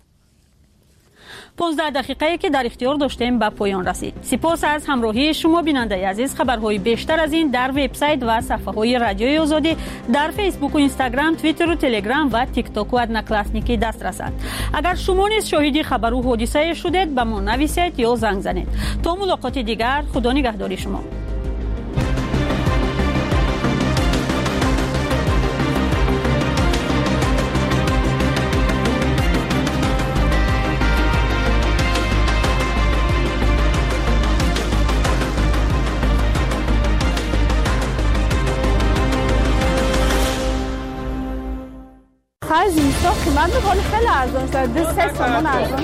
15 دقیقه‌ای که در اختیار داشتیم به پایان رسید. سپاس از همراهی شما بیننده عزیز. خبرهای بیشتر از این در وبسایت و صفحه‌های رادیوی آزادی در فیسبوک و اینستاگرام، توییتر و تلگرام و تیک تاک و ادناکلاسنیکی دسترس است. اگر شما نیز شاهد خبر و حادثه شدید به ما نویسید یا زنگ زنید. تا ملاقات دیگر، خدا نگهدار شما. از اینستا قیمت میکنه خیلی ارزان شده 3 تومن ارزان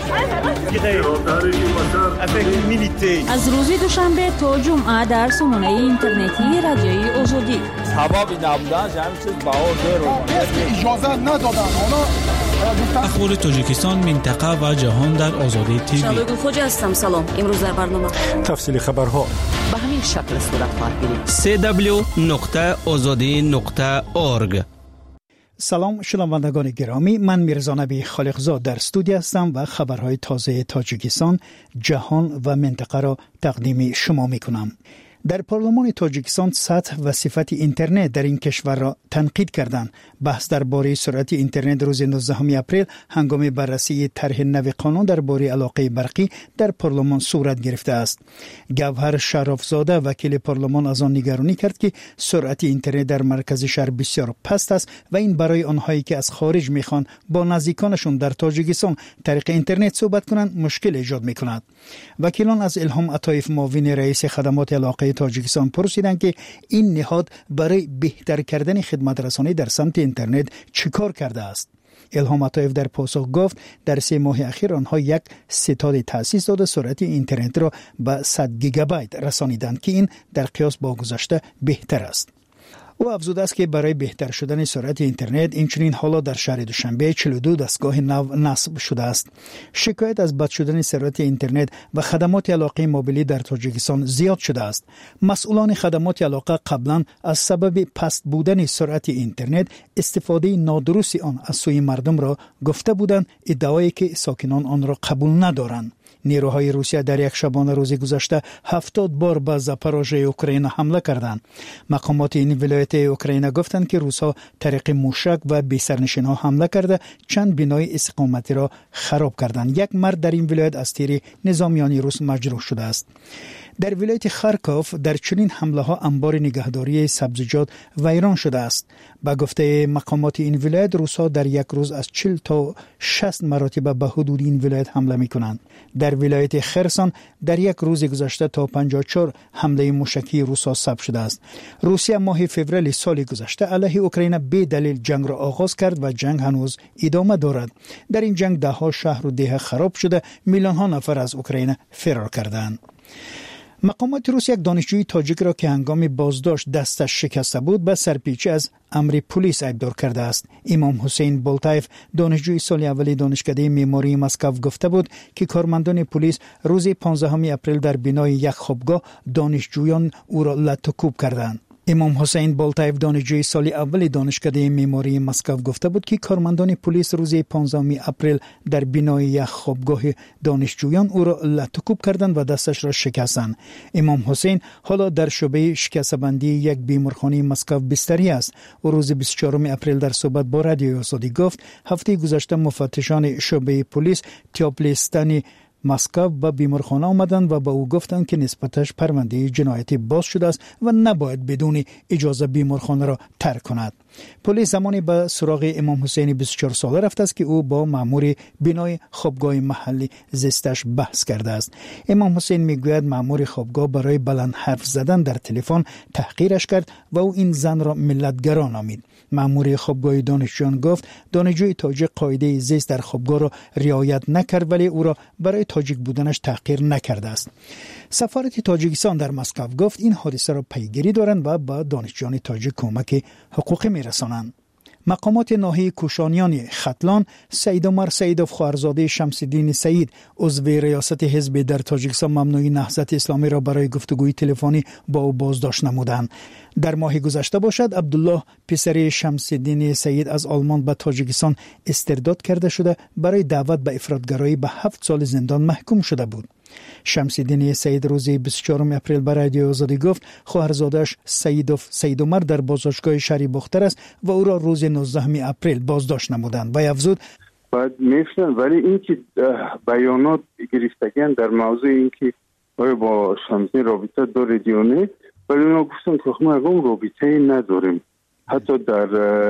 شده. از روز دوشنبه تا جمعه در سامانه اینترنتی رادیوی آزادی ثوابی نبودن همین چیز باور اجازه ندادن. اخبار تاجیکستان، منطقه و جهان در آزادی تیوی. شادو خوج هستم. سلام. امروز در برنامه تفصیل خبرها به همین شکل صورت خواهد گرفت. www.azadi.org. سلام شنوندگان گرامی، من میرزا نبی خالقزاد در استودیو هستم و خبرهای تازه تاجیکستان، جهان و منطقه را تقدیم شما میکنم. در پارلمان تاجیکستان سطح و صفت اینترنت در این کشور را تنقید کردند. بحث درباره سرعت اینترنت روز 19 اپریل هنگام بررسی طرح نو قانون درباره علاقه برقی در پارلمان صورت گرفته است. گوهر شرافزاده وکیل پارلمان از آن نگرانی کرد که سرعت اینترنت در مرکز شهر بسیار پست است و این برای آنهایی که از خارج میخوان با نزدیکانشون در تاجیکستان طریق اینترنت صحبت کنند مشکل ایجاد میکند. وکیلان از الهام عطایف معاون رئیس خدمات علاقه تاجیکستان پرسیدند که این نهاد برای بهتر کردن خدمات رسانی در سمت اینترنت چیکار کرده است. الهام عطایف در پاسخ گفت در 3 ماه اخیر آنها یک ستاد تأسیس داده سرعت اینترنت را به 100 گیگابایت رسانیدند که این در قیاس با گذشته بهتر است. او افزوده است که برای بهتر شدن سرعت اینترنت اینچنین حالا در شهر دوشنبه 42 دستگاه نو نصب شده است. شکایت از بد شدن سرعت اینترنت و خدمات علاقه موبیلی در تاجیکستان زیاد شده است. مسئولان خدمات علاقه قبلا از سبب پست بودن سرعت اینترنت استفاده نادرست آن از سوی مردم را گفته بودند، ادعایی که ساکنان آن را قبول ندارند. نیروهای روسیه در یک شبانه روز گذشته 70 بار به زاپاروژه اوکراین حمله کردند. مقامات این ولایت اوکراین گفتند که روس‌ها طریق موشک و بی‌سرنشین‌ها حمله کرده چند بنای استقامتی را خراب کردند. یک مرد در این ولایت از تیر نظامیان روس مجروح شده است. در ولایت خارکوف در چنین حمله‌ها انبار نگهداری سبزیجات ویران شده است. با گفته مقامات این ولایت روس‌ها در یک روز از 40 تا 60 مرتبه به حدود این ولایت حمله می‌کنند. در ولایت خرسان در یک روز گذشته تا 54 حمله موشکی روس‌ها ثبت شده است. روسیه ماه فوریه سال گذشته علیه اوکراین به دلیل جنگ را آغاز کرد و جنگ هنوز ادامه دارد. در این جنگ ده‌ها شهر و دیه خراب شده، میلیون‌ها نفر از اوکراین فرار کردند. مقامات روس یک دانشجوی تاجیک را که هنگام بازداشت دستش شکسته بود به سرپیچی از امر پلیس ایبدار کرده است. امام حسین بولتایف دانشجوی سال اول دانشکده معماری مسکو گفته بود که کارمندان پلیس روز 15 اپریل در بنای یک خوابگاه دانشجویان او را لطوکوب کردند. امام حسین بولتایف دانشجوی سال اول دانشکده معماری مسکو گفته بود که کارمندان پلیس روز 15 اپریل در بنای یک خوابگاه دانشجویان او را لطوکوب کردند و دستش را شکستند. امام حسین حالا در شعبه شکست‌بندی یک بیمارخانه مسکو بستری است. او روز 24 اپریل در صحبت با رادیوی آزادی گفت هفته گذشته مفتشان شعبه پلیس تیاپلستان مسکو به بیمارخانه آمدند و به او گفتند که نسبتش پرونده جنایتی باز شده است و نباید بدون اجازه بیمارخانه را ترک کند. پلیس زمانی به سراغ امام حسین 24 ساله رفته است که او با مأمور بنای خوابگاه محلی زیستش بحث کرده است. امام حسین میگوید مأمور خوابگاه برای بلند حرف زدن در تلفن تحقیرش کرد و او این زن را ملتگرا نامید. مأمور خوابگاه دانشجویان گفت دانشجوی تاجیک قاعده زیست در خوابگاه را رعایت نکرد ولی او را برای تاجیک بودنش تحقیر نکرده است. سفارت تاجیکستان در مسکو گفت این حادثه را پیگیری دارند و با دانشجویان تاجیک کمک حقوقی میرسانند. مقامات ناحیه کوشانیان ختلان سید عمر سیدوف خواهرزاده شمس الدین سید عضو ریاست حزب در تاجیکستان ممنوعی نهضت اسلامی را برای گفتگوی تلفنی با او بازداشت نمودند. در ماه گذشته باشد عبدالله پسر شمس الدین سید از آلمان به تاجیکستان استرداد کرده شده برای دعوت به افراطگرایی به 7 سال زندان محکوم شده بود. شمس الدین سید روز 24 اپریل به رادیو آزادی گفت خواهرزاده‌اش سید عمر در بازداشتگاه شهر بختر است و او را روز 19 اپریل بازداشت نمودند و افزود بعد میفهمن ولی اینکه بیانات گرفتگان در موضوع اینکه آیا با شمسی رابطه دارید یا نه، ولی اونا گفتن که ما اون رابطه نداریم. حتی در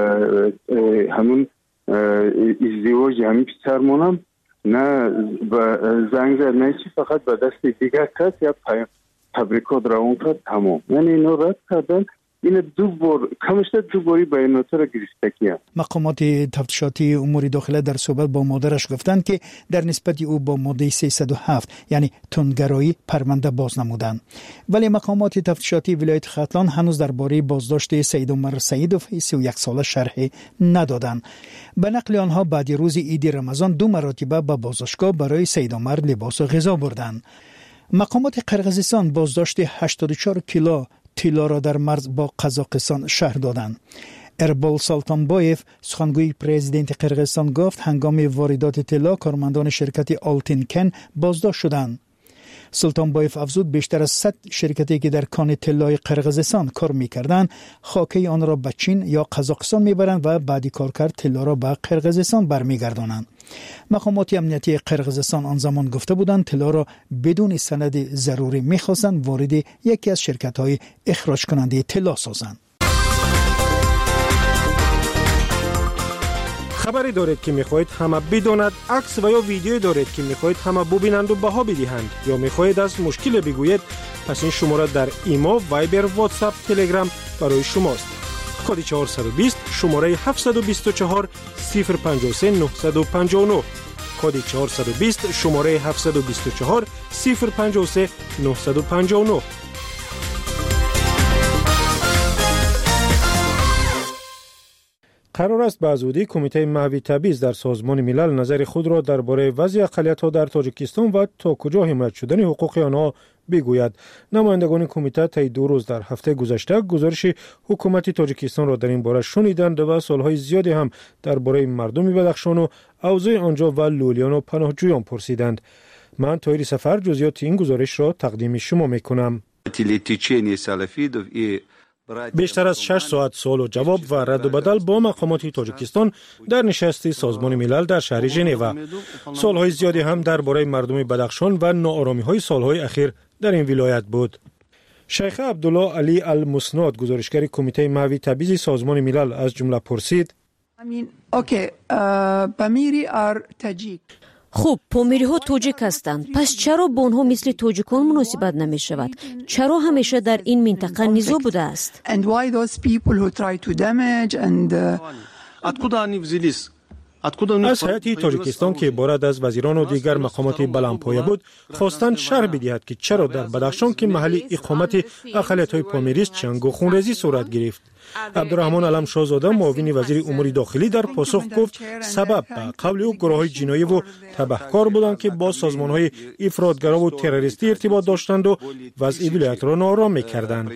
همون ازدواج همین پسرمونم نه زنگ زد نه چی، فقط به دست دیگر کس یا تبریکات روان کرد تمام. یعنی اینا رد کردن. این دو باری بیانات را گرفتگی هست. مقامات تفتیشاتی امور داخله در صحبت با مادرش گفتند که در نسبت او با ماده 307 یعنی تندگرایی پرونده باز نمودند. ولی مقامات تفتیشاتی ولایت ختلان هنوز درباره بازداشت سید عمر سیدوف 31 ساله شرح ندادند. به نقل آنها بعد روز عید رمضان 2 مرتبه به بازداشتگاه برای سید عمر لباس و غذا بردند. مقامات قرقیزستان بازداشت 84 کیلو طلا را در مرز با قزاقستان شهر دادند. اربال سالتانبایف سخنگوی پرزیدنت قرقیزستان گفت هنگام واردات طلا کارمندان شرکت آلتین کن بازداشت شدند. سلطانبایف افزود بیشتر از 100 شرکتی که در کان طلای قرقیزستان کار می‌کردند خاکه آن را به چین یا قزاقستان می‌برند و بعدی کارکرد طلا را به قرقیزستان برمیگردانند. مقامات امنیتی قرقیزستان آن زمان گفته بودند طلا را بدون سند ضروری می‌خواستند وارد یکی از شرکت‌های اخراج کننده طلا سازند. خبری دارید که میخواهید همه بداند، عکس و یا ویدیویی دارید که میخواهید همه ببینند و بها بدهند یا میخواهید از مشکل بگویید، پس این شماره در ایما، وایبر، واتساپ، تلگرام برای شماست. کد 420 شماره 724 053 959 کد 420 شماره 724 053 959. قرار است به زودی کمیته محوی تبعیض در سازمان ملل نظر خود را درباره وضع اقلیت‌ها در تاجیکستان و تا کجا حمایت شدن حقوق آنها بگوید. نمایندگان کمیته طی 2 روز در هفته گذشته گزارش حکومت تاجیکستان را در این باره شنیدند و سالهای زیادی هم درباره مردم بدخشان و اوضاع آنجا و لولیان و پناهجویان پرسیدند. من طاهر سفر جزئیات این گزارش را تقدیم شما می‌کنم. بیشتر از 6 ساعت سوال و جواب و رد و بدل با مقامات تاجیکستان در نشست سازمان ملل در شهر ژنو. سالهای زیادی هم درباره مردم بدخشان و ناآرامی‌های سالهای اخیر در این ولایت بود. شیخ عبدالله علی المسناد گزارشگر کمیته محوی تبعیض سازمان ملل از جمله پرسید: خوب، پامیری ها توجیک هستند، پس چرا با آنها مثل توجیکان مناسبت نمی شود؟ چرا همیشه در این منطقه نزاع بوده است؟ از هیئت تاجیکستان که عبارت از وزیران و دیگر مقامات بلندپایه بود خواستند شرح بدهد که چرا در بدخشان که محل اقامت اقلیت‌های پامیری است جنگ و خونریزی صورت گرفت. عبدالرحمن علم شاهزاده معاون وزیر امور داخلی در پاسخ گفت سبب به قول او گروه‌های جنایی و تبهکار بودند که با سازمان‌های افراطگرا و تروریستی ارتباط داشتند و وضع ولایت را ناآرام می‌کردند.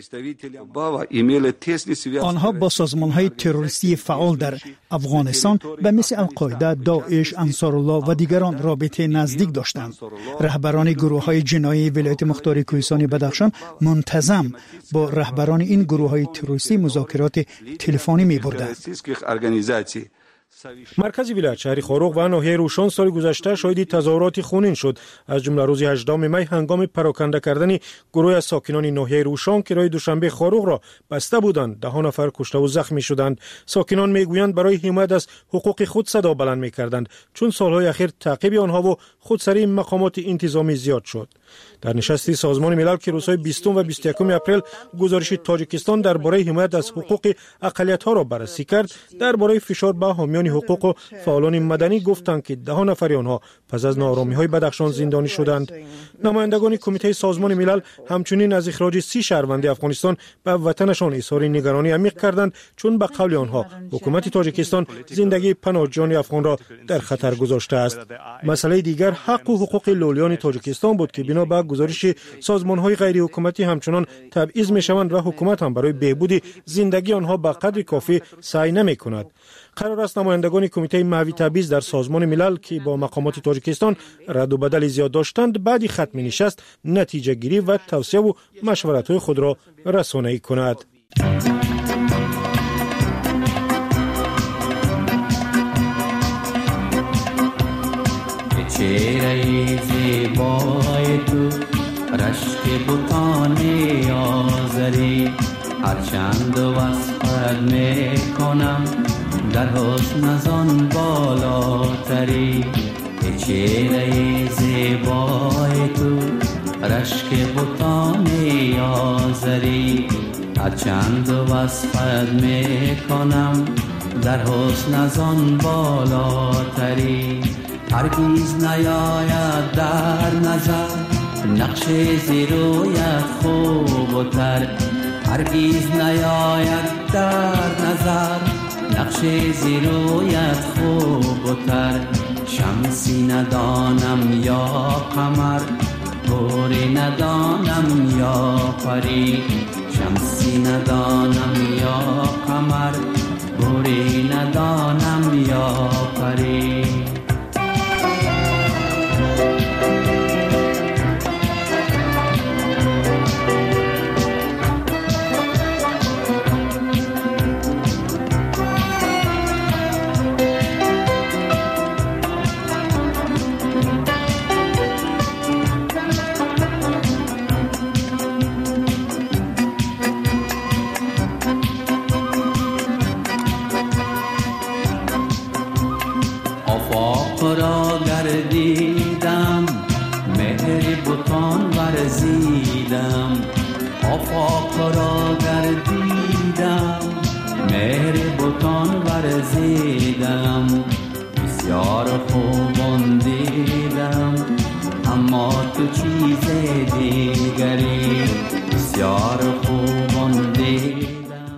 آنها با سازمان‌های تروریستی فعال در افغانستان به مثل القاعده، داعش، انصارالله و دیگران رابطه نزدیک داشتند. رهبران گروه‌های جنایی ولایت مختار کوهستان بدخشان منتظم با رهبران این گروه‌های تروریستی مذاکرات تلفنی می‌بردند. مرکز ولایت شهر خاروق و ناحیه روشان سال گذشته شاهد تظاهرات خونین شد، از جمله روز 18 می هنگام پراکنده کردن گروه از ساکنان ناحیه روشان که راه دوشنبه خاروق را بسته بودند 10 نفر کشته و زخمی شدند. ساکنان میگویند برای حمایت از حقوق خود صدا بلند میکردند چون سالهای اخیر تعقیب آنها و خودسری مقامات انتظامی زیاد شد. در نشستی سازمان ملل که روزهای 20 و 21 اپریل گزارش تاجیکستان درباره حمایت از حقوق اقلیت‌ها را بررسی کرد، درباره فشار به حامیان حقوق و فعالان مدنی گفتند که 10 نفر آنها پس از ناآرامی‌های بدخشان زندانی شدند. نمایندگان کمیته سازمان ملل همچنین از اخراج 30 شهروند افغانستان به وطنشان اظهار نگرانی عمیق کردند چون به قول آنها حکومت تاجیکستان زندگی پناهجویان افغان را در خطر گذاشته است. مسئله دیگر حق و حقوق لولیان تاجیکستان بود که بنا به گزارش سازمان‌های غیر حکومتی همچنان تبعیض می‌شوند و حکومت هم برای بهبود زندگی آنها به قدر کافی سعی نمی‌کند. قرار است نمایندگان کمیته محوی تبعیض در سازمان ملل که با مقامات تاجیکستان رد و بدل زیاد داشتند بعد ختم نشست نتیجه گیری و توصیه و مشورت‌های خود را رسانه‌ای کند. چهره زیبای تو رشک بوتان آذری هرچند وصفت میکنم در حسن از آن بالاتری. چهره زیبای تو رشک بوتان آذری هرچند وصفت میکنم در حسن از آن بالاتری. هرگیز نیاید در نظر نقش زیرویت خوب و تر، هرگیز نیاید در نظر نقش زیرویت خوب و تر. شمسی ندانم یا قمر گوری ندانم یا پری، شمسی ندانم یا قمر گوری ندانم یا پری. را گردیدم مهر بوتان ورزیدم، آفاق را گردیدم مهر بوتان ورزیدم. بسیار خوبان دیدم اما تو چیز دیگری، بسیار خوبان دیدم.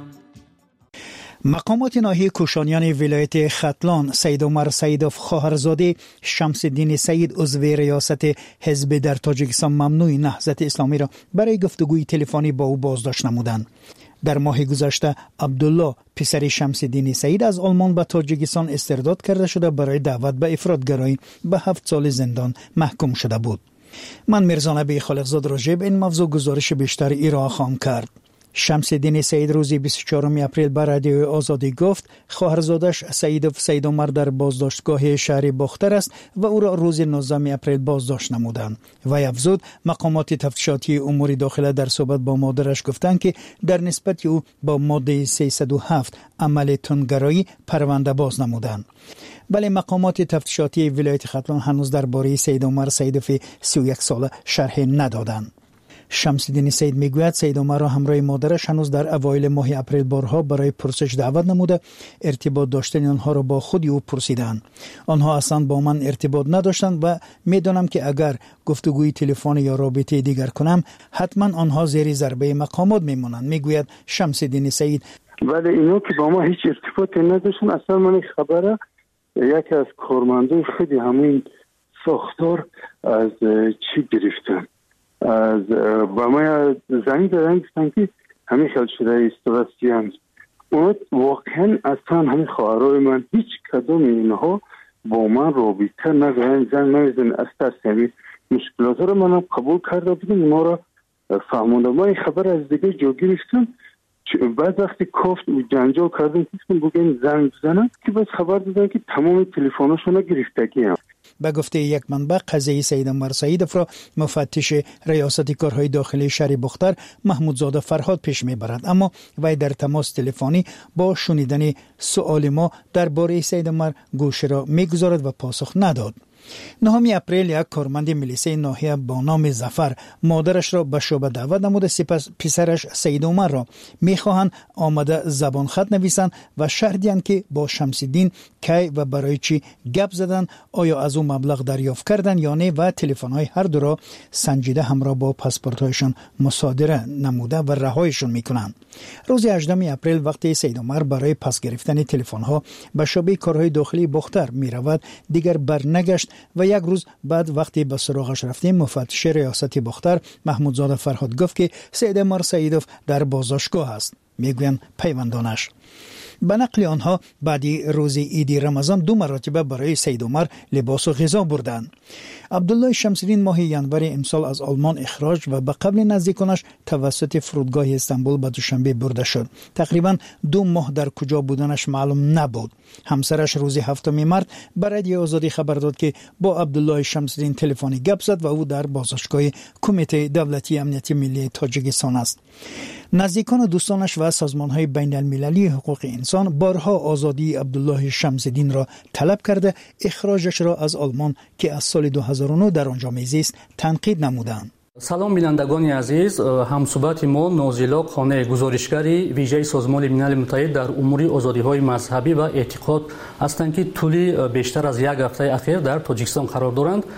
مقامات ناحیه کوشانیان ولایت ختلان سید عمر سیدوف خواهرزاده شمس الدین سید عضو ریاست حزب در تاجیکستان ممنوع نهضت اسلامی را برای گفتگوی تلفنی با او بازداشت نمودند. در ماه گذشته عبدالله پسر شمس الدین سید از آلمان به تاجیکستان استرداد کرده شده برای دعوت به افراطگرایی به 7 سال زندان محکوم شده بود. من میرزا نبی خالقزاد راجع به این موضوع گزارش بیشتر ارائه خواهم کرد. شمس الدین سید روز 24 اپریل بر رادیو آزادی گفت خواهرزادش سید عمر در بازداشتگاه شهر باختر است و او را روز 19 اپریل بازداشت نمودند. و افزود مقامات تفتیشاتی امور داخله در صحبت با مادرش گفتند که در نسبت او با ماده 307 عمل تندگرایی پرونده باز نمودند. بله مقامات تفتیشاتی ولایت ختلان هنوز درباره سید عمر سیدوف 31 ساله شرح ندادند. شمس الدین سید میگوید سید عمر را همراه مادرش هنوز در اوایل ماه اپریل بارها برای پرسش دعوت نموده ارتباط داشتن آنها را با خود او پرسیدند. آنها اصلا با من ارتباط نداشتند و میدانم که اگر گفتگوی تلفنی یا رابطه دیگر کنم حتما آنها زیر ضربه مقامات میمانند، میگوید شمس الدین سید. ولی اینو که با ما هیچ ارتباطی نداشتن. اصلا من خبره یکی از کارمندان خیلی همین ساختار از چی گرفتن، از با ما زنگ دادن گفتن که همین خیال شده استراسیان اون واقعا اصلا همین خواهرای من هیچ کدوم اینها با من رابطه ندارن، زنگ نمیزن از ترس همین مشکلات رو من قبول کرده بودم، ما را فهموندم. ما این خبر از دیگه جا گرفتم بعد وقتی کوفت و جنجال کردن که بگن زنگ بزنن که بس خبر دادن که تمام تلفن‌هاشون گرفتگی هم. به گفته یک منبع قضیه سید عمر سعیدوف را مفتش ریاست کارهای داخلی شهر بختر محمودزاده فرهاد پیش میبرد، اما وی در تماس تلفنی با شنیدن سؤال ما درباره سید عمر گوش را میگذارد و پاسخ نداد. 9 اپریل یک کارمند میلیسه ناحیه با نام ظفر مادرش را به شعبه دعوت نموده، سپس پسرش سید عمر را میخواهند آمده زبان خط نویسند و شرح دهند که با شمس الدین کی و برای چی گپ زدند، آیا از او مبلغ دریافت کردند یا نه، و تلفن های هر دو را سنجیده همراه با پاسپورت هایشان مصادره نموده و رهایشان میکنند. روز 18 اپریل وقتی سید عمر برای پس گرفتن تلفن ها به شعبه کارهای داخلی بختر میرود، دیگر برنگشت و یک روز بعد وقتی به سراغش رفتیم، مفتش ریاست بختر محمودزاده فرهاد گفت که سید عمر سعیدوف در بازداشتگاه است. میگویند پیوندانش. به نقل آنها بعدی روز عید رمضان 2 مرتبه برای سید عمر لباس و غذا بردند. عبدالله شمس الدین ماه ینور امسال از آلمان اخراج و به قبل نزدیکانش توسط فرودگاه استانبول به دوشنبه برده شد. تقریبا 2 ماه در کجا بودنش معلوم نبود. همسرش روز 7 مارس برای رادیو آزادی خبر داد که با عبدالله شمس الدین تلفنی گپ زد و او در بازداشتگاه کمیته دولتی امنیت ملی تاجیکستان است. نزدیکان و دوستانش و سازمان‌های بین‌المللی حقوق انسان بارها آزادی عبدالله شمس الدین را طلب کرده اخراجش را از آلمان که از سال 2009 در آنجا میزیست تنقید نمودند. салом бинандагони азиз, ҳамсӯҳбати мо нозило қонеи гузоришгари вижаи созмони милали муттаҳид дар умури озодиҳои мазҳабӣ ва эътиқод ҳастанд ки тӯли бештар аз як ҳафтаи ахир дар тоҷикистон қарор доранд.